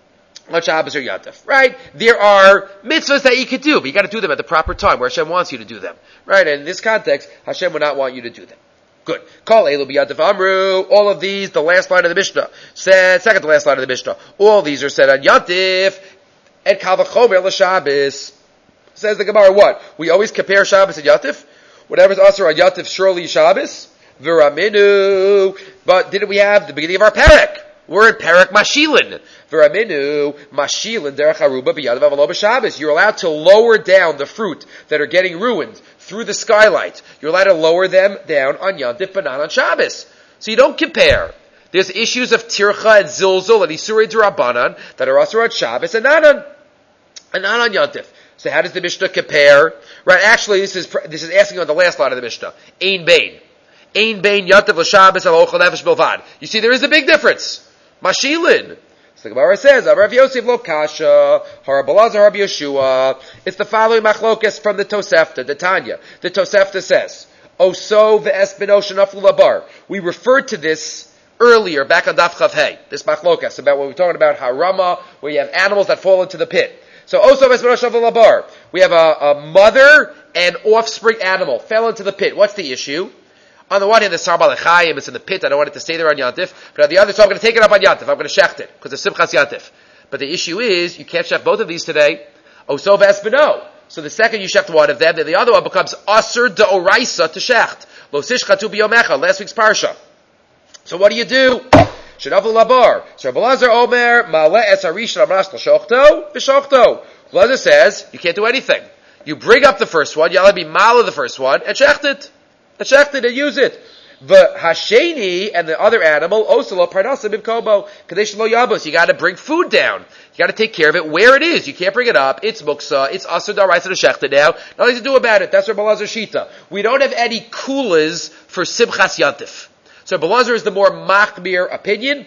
on Shabbos or Yantif, right? There are mitzvahs that you could do, but you got to do them at the proper time where Hashem wants you to do them, right? And in this context, Hashem would not want you to do them. Good. Call Elu b'Yantif Amru. All of these, the last line of the Mishnah said, second to last line of the Mishnah. All these are said on Yantif and Kal v'chomer l'Shabbos. Says the Gemara, what? We always compare Shabbos and Yantif. Whatever's also on Yantif, surely Shabbos. V'raminu. But didn't we have the beginning of our parak? We're in Parak Mashilin. V'raminu Mashilin derech haruba b'yadav avalo b'Shabbos. You're allowed to lower down the fruit that are getting ruined through the skylight. You're allowed to lower them down on Yantif, but not on Shabbos. So you don't compare. There's issues of tircha and zilzul and isurei d'Rabbanan that are also on Shabbos and not on and not on Yantif. So how does the Mishnah compare? Right? Actually, this is this is asking on the last line of the Mishnah. Ein bein, ein bein Yantif l'Shabbos al ochel nefesh bilvad. You see, there is a big difference. Mashilin. So the Gemara says, Rav Yosef lo kasha, Harabalazar Rabbi Yeshua. It's the following machlokes from the Tosefta, the Tanya. The Tosefta says, Oso ve'es benosh naflu labar. We referred to this earlier, back on Daf Chav Hey. This machlokes, about what we're talking about, Harama, where you have animals that fall into the pit. So Oso ve'es benosh naflu labar. We have a, a mother and offspring animal fell into the pit. What's the issue? On the one hand, the Sarbal Echayim, it's in the pit, I don't want it to stay there on Yantif. But on the other, so I'm going to take it up on Yantif, I'm going to shecht it, because it's Simchas Yantif. But the issue is, you can't shecht both of these today. Oso ve'espino. So the second you shecht one of them, then the other one becomes Aser de'oraisa to shecht. Lo sishchatu biyomecha, last week's parsha. So what do you do? Shenavu labar. So Rabbi Omer, Ma'ale es harish l'amras l'shochto, v'shochto. Rabbi says, you can't do anything. You bring up the first one, you have to be ma'ala the first one, and shecht it. And shecht it and use it. The hasheni and the other animal, oselo parnasa bimkobo kadesh lo yabos. You got to bring food down. You got to take care of it where it is. You can't bring it up. It's muksa. It's asur daraisa to shecht it now. Nothing to do about it. That's Rabbi Elazar Shita. We don't have any kulas for simchas yantif. So Rabbi Elazar is the more machmir opinion,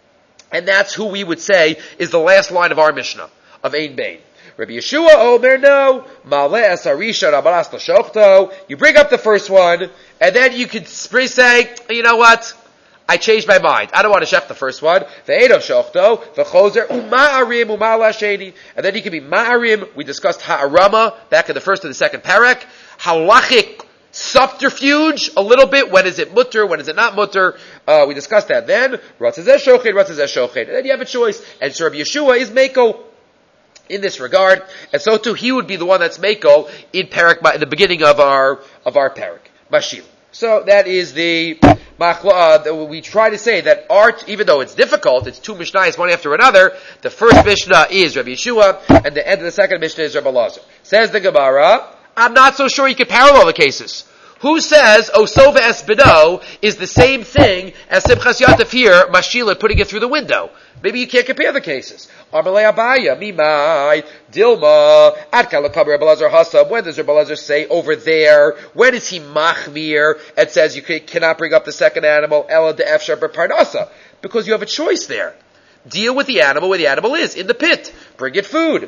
and that's who we would say is the last line of our Mishnah of Ein Bein. Rabbi Yeshua Omer no, Ma'ale es harisha rabaras l'shochto. You bring up the first one, and then you could say, you know what? I changed my mind. I don't want to shech the first one. Ve'edo shochto, ve'chozer, uma'arim, uma'ala sheni. And then you can be ma'arim. We discussed ha'arama back in the first and the second parak. Halachic subterfuge, a little bit. When is it mutter? When is it not mutter? Uh, we discussed that then. Ratzazeh shochet, ratzazeh shochet. And then you have a choice. And so Rabbi Yeshua is meko in this regard, and so too he would be the one that's meko in parak in the beginning of our of our parak mashil. So that is the machla. Uh, we try to say that art, even though it's difficult, it's two mishnayos one after another. The first mishnah is Rabbi Yeshua, and the end of the second mishnah is Rabbi Elazar. Says the Gemara, I'm not so sure you can parallel the cases. Who says Osova Esbino is the same thing as Simchas Yantif here, Mashila putting it through the window? Maybe you can't compare the cases. Amalei Abaya, Mimai, Dilma, Adka Lakaber Rabbi Elazar Hasam. When does Rabbi Elazar say over there? When is he machmir and says you cannot bring up the second animal, Ela de Efshar Parnasa? Because you have a choice there. Deal with the animal where the animal is, in the pit. Bring it food.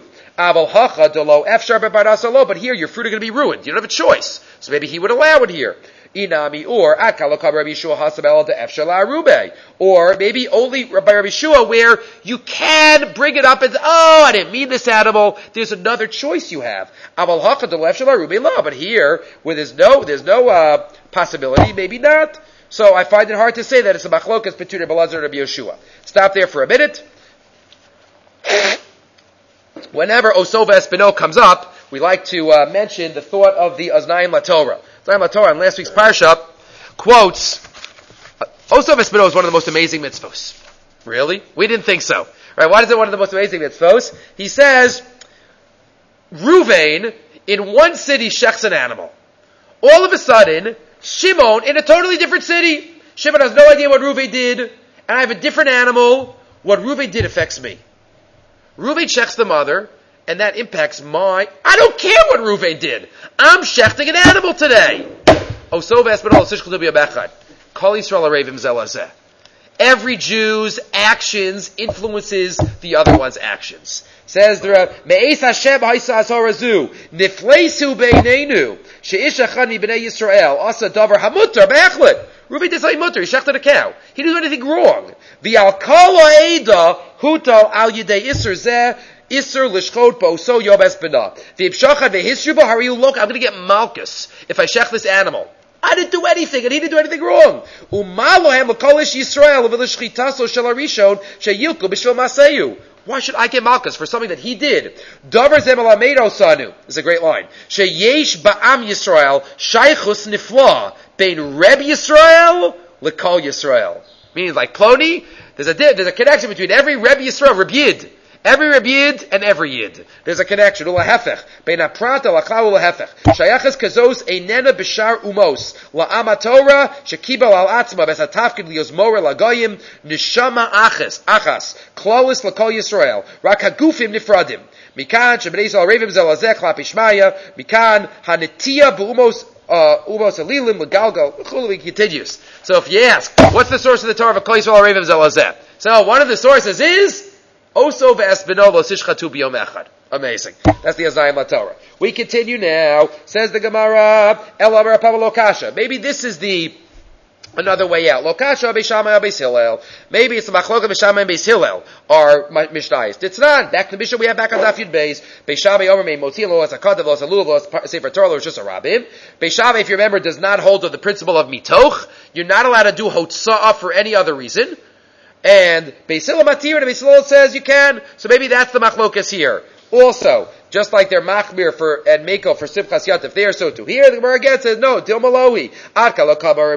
But here your fruit are going to be ruined. You don't have a choice. So maybe he would allow it here. Inami or or maybe only by Rabbi Shua where you can bring it up and oh, I didn't mean this animal. There's another choice you have. But here where there's no there's no uh, possibility, maybe not. So I find it hard to say that it's a machlokas between Rabbi Elazar and Rabbi Yeshua. Stop there for a minute. Whenever Osova Espino comes up, we like to uh, mention the thought of the Oznayim LaTorah. Oznayim LaTorah in last week's parsha quotes, uh, Osova Espino is one of the most amazing mitzvos. Really? We didn't think so. Right? Why is it one of the most amazing mitzvos? He says, Ruvain, in one city, shechs an animal. All of a sudden, Shimon, in a totally different city, Shimon has no idea what Ruvain did, and I have a different animal. What Ruvain did affects me. Ruvain checks the mother, and that impacts my... I don't care what Ruvain did. I'm shechting an animal today. Every Jew's actions influences the other one's actions. Says the Rebbe, Me'es Hashem ha'isa ha'zorazu, nifleisu beinenu, she'ish achani b'nei Yisrael, asa davar hamutar be'echlet. Ruvain did something mutter, he shechted a cow. He didn't do anything wrong. V'al kol ha'eda, hutal al yidei isser zeh, isser lishchot bo'so yobes b'na. V'ibshachad v'hisru bo, how are you look? I'm going to get malchus if I shech this animal. I didn't do anything, and he didn't do anything wrong. Umalohem l'kolish Yisrael v'lishchitaso shel harishon sheyilku b'shvil maseyu. Why should I get malchus for something that he did? Davar zeh melamedo sanu. This is a great line. Sheyesh ba'am Yisrael shaychus nifla bein Reb Yisrael l'kol Yisrael. Meaning, like Ploni, there's a there's a connection between every Reb Yisrael, Reb Yid, every Reb Yid and every Yid. There's a connection. Ulahefech bein aprata lachlau ulahefech. Shayachas kazos einena b'shar umos la'am Torah shekibel al atzma besatafkid liyozmora lagoyim neshama achas achas klolis l'kol Yisrael rak hagufim nifradim mikan shebnei Yisrael revim zelazeh klap ishmaya mikan hanetia b'umos Uh, Umos Alilim Legalgal. He continues. So if you ask, what's the source of the Torah of Kol Yisrael Revim Zelazeh? So one of the sources is Oso ve'espino lo sishchatu b'yom echad. Amazing. That's the Oznayim LaTorah. We continue now. Says the Gemara, El Amar Papa Lokasha. Maybe this is the another way out. Lokasha Beis Shammai Beis Hillel. Maybe it's the Machloka Beis Shammai and Beis Hillel are Mishnayos. It's not. Back to the Mishnah we have back on Daf Yud Beis. Beis Shammai Omer Mei Motzin Lo As Hakadav Lo As Halulav Lo As Sefer Torah Lo As Shus Harabim. Beis Shammai, if you remember, does not hold to the principle of mitoch. You're not allowed to do hotza'ah for any other reason. And Beis Hillel Matir and Beis Hillel says you can. So maybe that's the Machlokas here. Also, just like they're machmir for and meko for simchas yatif, they are so too. Here the Gemara again says no. Dil maloi akal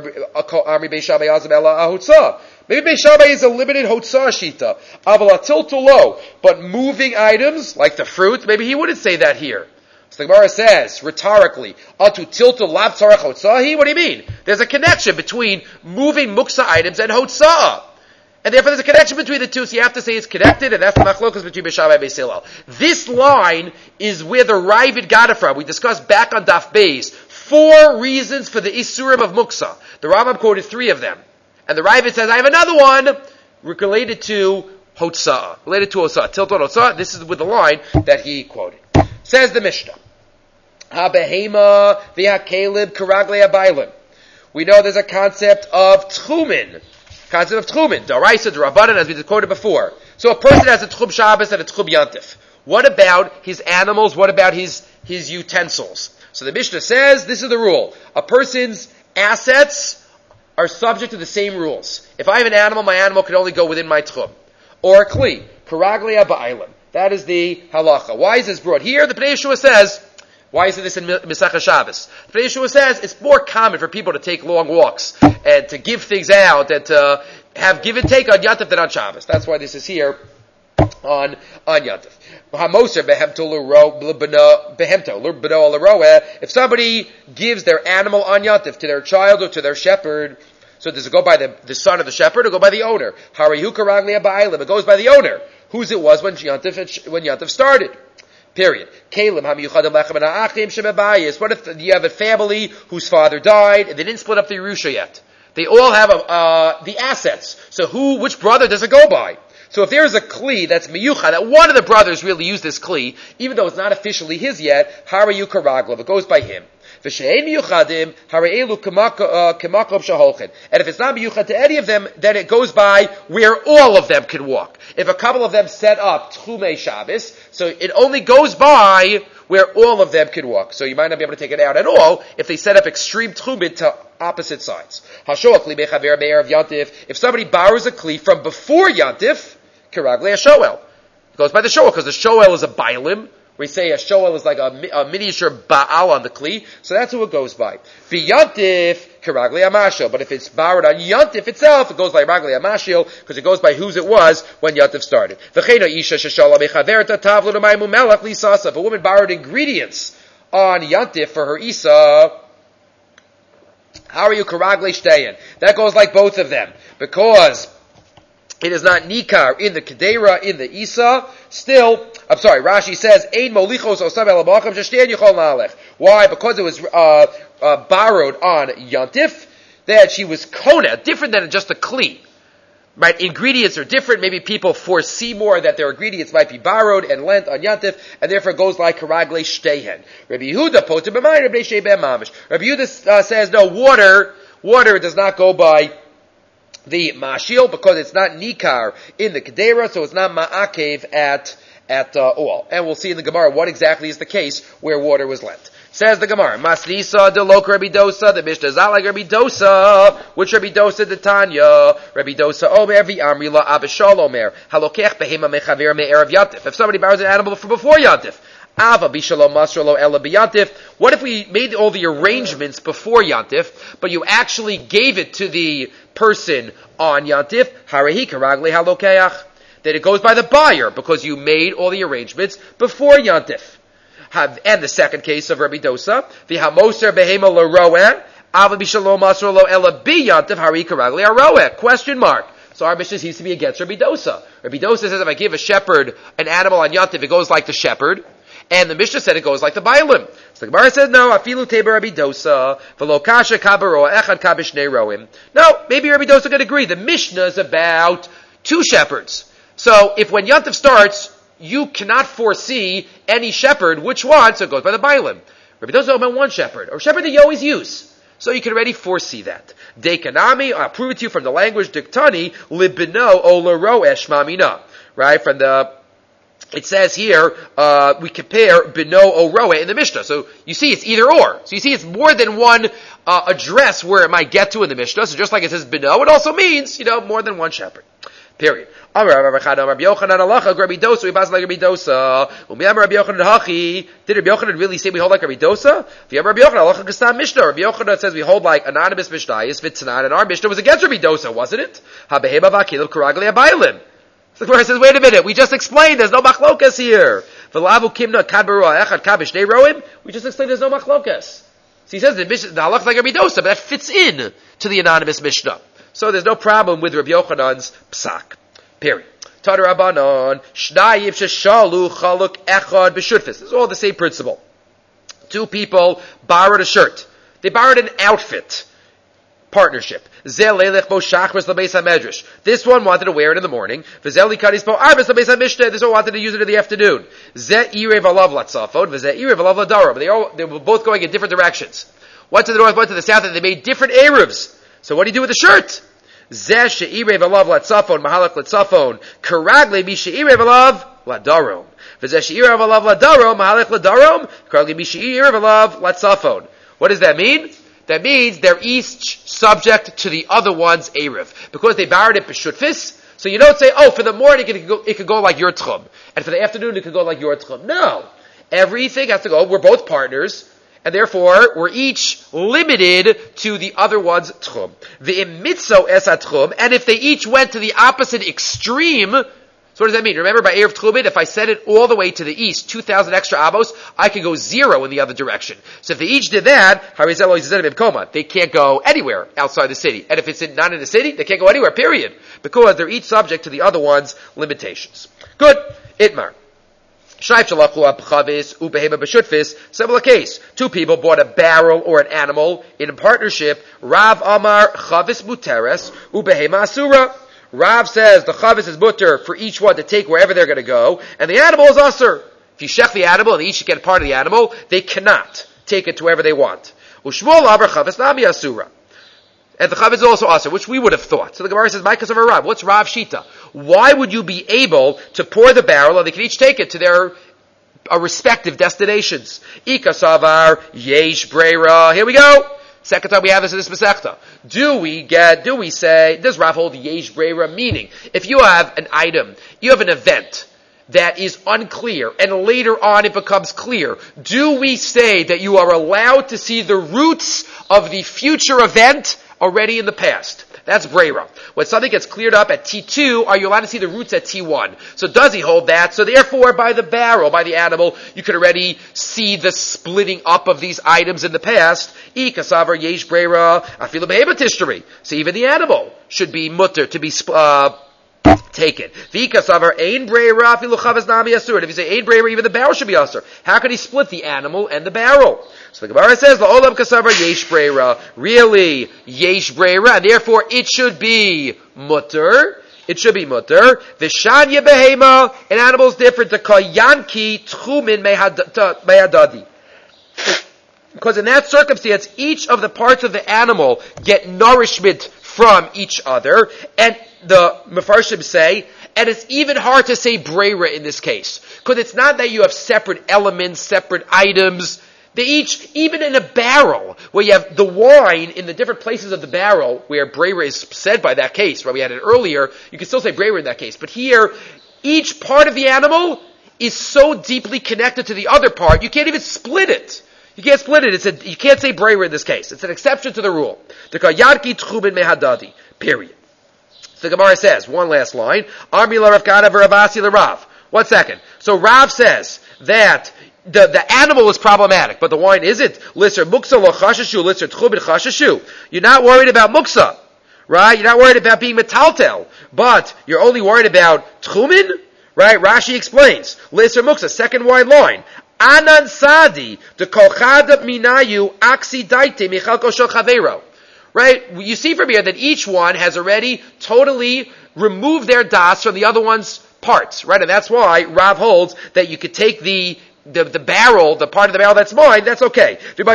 amri Beis Shammai azam ela ahutza. Maybe Beis Shammai is a limited hotzah shita. Aval atiltu lo, but moving items like the fruit, maybe he wouldn't say that here. So the Gemara says rhetorically, atu tiltu lav tzarach hotzahi. What do you mean? There's a connection between moving muksa items and hotzah. And therefore there's a connection between the two, so you have to say it's connected, and that's the machlokas between Beis Shammai and Beis Hillel. This line is where the Ravid got it from. We discussed back on Daf Beis four reasons for the Isurim of Muksa. The Rambam quoted three of them. And the Ravid says, I have another one related to Hotzah. Related to Hotzah. Tilton Hotzah. This is with the line that he quoted. Says the Mishnah. Ha-behema v'ha-kaleb karaglei abaylim. We know there's a concept of Tchumin. Concept of Tchumin, Daraisa, Darabanan, as we quoted before. So a person has a Tchum Shabbos and a Tchum Yantif. What about his animals? What about his, his utensils? So the Mishnah says, this is the rule. A person's assets are subject to the same rules. If I have an animal, my animal can only go within my Tchum. Or a Kli, Karaglia Ba'ailim. That is the halacha. Why is this brought here? The Pnei Yeshua says, why is this in Mesachah Shabbos? The Pnei Yeshua says it's more common for people to take long walks and to give things out and to have give and take on Yantif than on Shabbos. That's why this is here on on Yantif. If somebody gives their animal on Yantif to their child or to their shepherd, so does it go by the, the son of the shepherd or go by the owner? It goes by the owner, whose it was when Yantif when Yantif started. Period. What if you have a family whose father died and they didn't split up the Yerusha yet? They all have a, uh, the assets. So who, which brother does it go by? So if there's a kli that's miyucha, that one of the brothers really used this kli, even though it's not officially his yet, harayu karaglav, it goes by him. And if it's not miyuchad to any of them, then it goes by where all of them can walk. If a couple of them set up tchumei Shabbos, so it only goes by where all of them can walk. So you might not be able to take it out at all if they set up extreme tchumit to opposite sides. If somebody borrows a kli from before Yantif, kiragle a shoel. It goes by the shoel, because the shoel is a bailim. We say a shoel is like a, a miniature baal on the kli, so that's who it goes by. V'yantif, kiragli amashil. But if it's borrowed on yantif itself, it goes by ragli amashil, because it goes by whose it was when yantif started. V'cheina isha sheshala mechaverta tavlu d'maymu melech lisasa. If a woman borrowed ingredients on yantif for her isa, how are you kiragli shteyin? That goes like both of them, because it is not nikar in the kedera, in the isa. Still, I'm sorry, Rashi says, Ein molichos osam el ha'macham sheshtein yichol na'alech. Why? Because it was uh, uh, borrowed on yantif, that she was kona, different than just a kli. Right? Ingredients are different. Maybe people foresee more that their ingredients might be borrowed and lent on yantif, and therefore it goes like karagle shtehen. Rabbi Yehuda potem b'mayim Rabbi Shei ben Mamish. Rabbi Yehuda uh, says, no, water, water does not go by the mashil, because it's not nikar in the kedera, so it's not ma'akev at at uh, all. And we'll see in the Gemara what exactly is the case where water was lent. Says the Gemara, Masnisa delok Rabbi Dosa, the Mishnah is not like Rabbi Dosa. Which Rabbi Dosa the Tanya? Rabbi Dosa Omer vi Amri la Abishal Omer halokech behema mechaver me'erev yantif. If somebody borrows an animal from before yantif, Ava bishalom masrolo ela biyantif. What if we made all the arrangements before yantif, but you actually gave it to the person on yantif? Harehi karagli halokeach. That it goes by the buyer, because you made all the arrangements before yantif. And the second case of Rabbi Dosa, the hamoser behema l'roeh, ava bishalom masrolo ela biyantif harehi karagli haroeh. Question mark. So our Mishnah seems to be against Rabbi Dosa. Rabbi Dosa says if I give a shepherd an animal on yantif, it goes like the shepherd. And the Mishnah said it goes like the Bailim. So the Gemara says, no, afilu teber Rabbi Dosa, v'lo kasha kabaro, echad kabishnei roim. No, maybe Rabbi Dosa could agree. The Mishnah is about two shepherds. So if when Yantif starts, you cannot foresee any shepherd, which one? So it goes by the Bailim. Rabbi Dosa is about one shepherd, or shepherd that you always use. So you can already foresee that. Dekanami, I'll prove it to you from the language diktani, libino o l'roesh mamina. Right? From the It says here, uh, we compare bino o roe in the Mishnah. So you see it's either or. So you see it's more than one uh, address where it might get to in the Mishnah. So just like it says bino, it also means, you know, more than one shepherd. Period. Did Rabbi Yochanan really say we hold like Rabbi Dosa? Rabbi Yochanan says we hold like anonymous Mishnayos, Vitzanan, and our Mishnah was against Rabbi Dosa, wasn't it? So the Gemara says, wait a minute, we just explained there's no machlokas here. We just explained there's no machlokas. So he says the, Mishnah, the halach like Rabbi Dosa, but that fits in to the anonymous Mishnah. So there's no problem with Rabbi Yochanan's psak. Period. Tana Rabbanon, Shnayim sheshalu chaluk echad b'shutfis. This is all the same principle. Two people borrowed a shirt. They borrowed an outfit. Partnership. This one wanted to wear it in the morning. This one wanted to use it in the afternoon. But they, all, they were both going in different directions. One to the north, one to the south, and they made different Erevs. So what do you do with the shirt? What does that mean? That means they're each subject to the other one's Erev. Because they borrowed it b'shutfis, so you don't say, oh, for the morning it could go, it could go like your tchum, and for the afternoon it could go like your tchum. No. Everything has to go, we're both partners, and therefore we're each limited to the other one's tchum. V'immitzo es ha-tchum, and if they each went to the opposite extreme, so what does that mean? Remember by Erev Tchumit, if I set it all the way to the east, two thousand extra abos, I can go zero in the other direction. So if they each did that, they can't go anywhere outside the city. And if it's in, not in the city, they can't go anywhere, period. Because they're each subject to the other one's limitations. Good. Itmar. Similar case. Two people bought a barrel or an animal in a partnership. Rav Amar Chavis Muteres Ubehema Asura. Rav says the chavis is mutter for each one to take wherever they're going to go, and the animal is usher. If you shech the animal and they each get part of the animal, they cannot take it to wherever they want. Ushmol aber chavis nami asura. And the chavis is also usher, which we would have thought. So the Gemara says, "Ma'kas of a Rav." What's Rav Shita? Why would you be able to pour the barrel and they can each take it to their uh, respective destinations? Ika savar yesh breira. Here we go. Second time we have this in this Masechta. Do we get, do we say, does Rav hold yesh breira? Meaning, if you have an item, you have an event that is unclear, and later on it becomes clear, do we say that you are allowed to see the roots of the future event already in the past? That's breira. When something gets cleared up at T two, are you allowed to see the roots at T one? So does he hold that? So therefore, by the barrel, by the animal, you could already see the splitting up of these items in the past. Ikasavar yesh breira afilu behematishri. So even the animal should be mutter, to be uh, taken. Vikasavar ein breira afilu chavas nami asur. If you say ein breira, even the barrel should be asur. How can he split the animal and the barrel? So the Gemara says, "La'olam kasavar yesh breira." Really, yesh breira, and therefore it should be mutter. It should be mutter. V'shanya behema, an animal is different. The kayanki tchumin mehadadi. Because in that circumstance, each of the parts of the animal get nourishment from each other, and the Mefarshim say, and it's even hard to say breira in this case, because it's not that you have separate elements, separate items. They each, even in a barrel, where you have the wine in the different places of the barrel, where breira is said by that case, where we had it earlier, you can still say breira in that case. But here, each part of the animal is so deeply connected to the other part, you can't even split it. You can't split it. It's a, you can't say breira in this case. It's an exception to the rule. The kayarki tchubin mehadadi. Period. So the Gemara says, one last line, Armi la Rav Kana v'Ravasi la Rav. One second. So Rav says that The, the animal is problematic, but the wine isn't. Lisser muksa lo chashashu, lisser tchubin chashashu. You're not worried about muksa, right? You're not worried about being metaltel, but you're only worried about tchumin, right? Rashi explains. Lisser muksa, second wine line. Anan sadi, de kolchada minayu aksi daite michalko shel chavero. Right? You see from here that each one has already totally removed their das from the other one's parts, right? And that's why Rav holds that you could take the The, the barrel, the part of the barrel that's mine, that's okay. There's no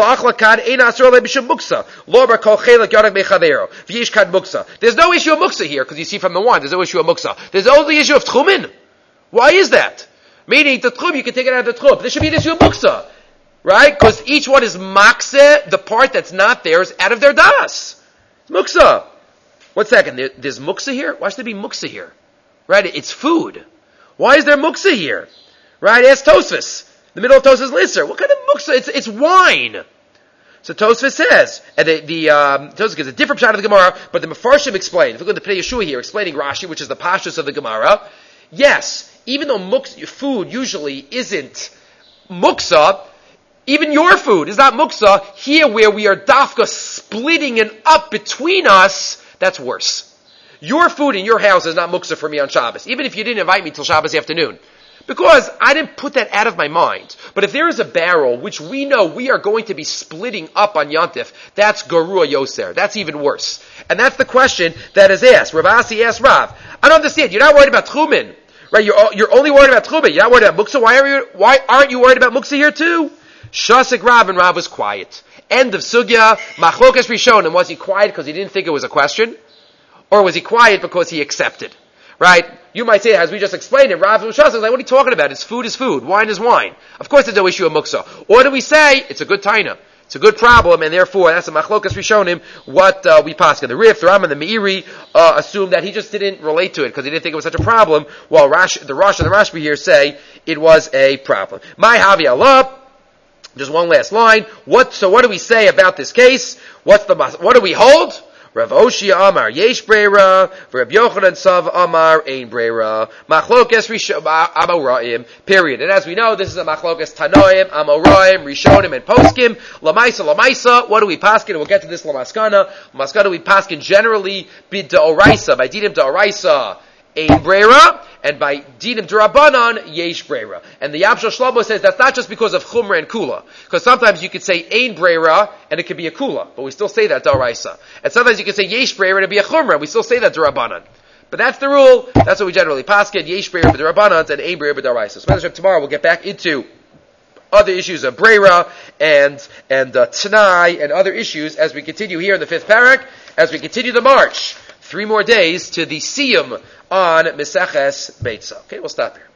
issue of muksa here, because you see from the wine, there's no issue of muksa. There's only issue of tchumin. Why is that? Meaning, the tchum, you can take it out of the tchum. There should be an issue of muksa. Right? Because each one is makse, the part that's not theirs, out of their das. Muksa. One second, there, there's muksa here? Why should there be muksa here? Right? It's food. Why is there muksa here? Right? Ask Tosfos. The middle of Tosfos Lisser. What kind of muksa? It's, it's wine. So Tosfos says, and the, the um, Tosfos gives a different shot of the Gemara, but the Mefarshim explain. If we go to Pnei Yeshua here, explaining Rashi, which is the pashtus of the Gemara, yes, even though muksa, food usually isn't muksa, even your food is not muksa, here where we are dafka splitting it up between us, that's worse. Your food in your house is not muksa for me on Shabbos, even if you didn't invite me till Shabbos afternoon. Because I didn't put that out of my mind. But if there is a barrel which we know we are going to be splitting up on Yantif, that's Garua Yoser. That's even worse. And that's the question that is asked. Rav Asi asked Rav, I don't understand. You're not worried about Tchumin. Right? You're, you're only worried about Tchumin. You're not worried about Muksa. Why, are you, why aren't you worried about Muksa here too? Shasik Rav, and Rav was quiet. End of Sugya. Machlokas Rishonim. Was he quiet because he didn't think it was a question? Or was he quiet because he accepted? Right? You might say, as we just explained it, Rav Shas is like, what are you talking about? It's food is food. Wine is wine. Of course there's no issue of muksa. Or do we say, it's a good taina. It's a good problem, and therefore, that's a machlokas rishonim, what uh, we paskin. The Rif, the Ram, and the Meiri uh, assumed that he just didn't relate to it, because he didn't think it was such a problem, while Rash, the Rosh and the Rashbi here say it was a problem. My Havi Allah, just one last line. What, so what do we say about this case? What's the, what do we hold? Rav Oshia Amar Yesh Breira, Rav Yochanan Sav Amar Ein Breira, Machlokes Amoraim. Period. And as we know, this is a Machlokes Tanoim, Amoraim, Rishonim, and Poskim. Lamaisa, Lamaisa. What do we paskin? We'll get to this Lamaskana. Lamaskana we paskin generally bid Oraisa, by Dinim Oraisa Ein Breira, and by Dinim Durabanan Yesh Breira. And the Yamshel Shlomo says that's not just because of Chumra and Kula, because sometimes you could say Ein Breira and it could be a Kula, but we still say that D'Oraisa. And sometimes you can say Yesh Breira and it be a Chumra, we still say that Durabanan. But that's the rule. That's what we generally paskin. Yesh b'reir b'derabbanan and ein b'reir b'daraisa. So tomorrow we'll get back into other issues of breira and and uh, tanai and other issues as we continue here in the fifth parak, as we continue the march. Three more days to the siyum on Meseches Beitza. Okay, we'll stop here.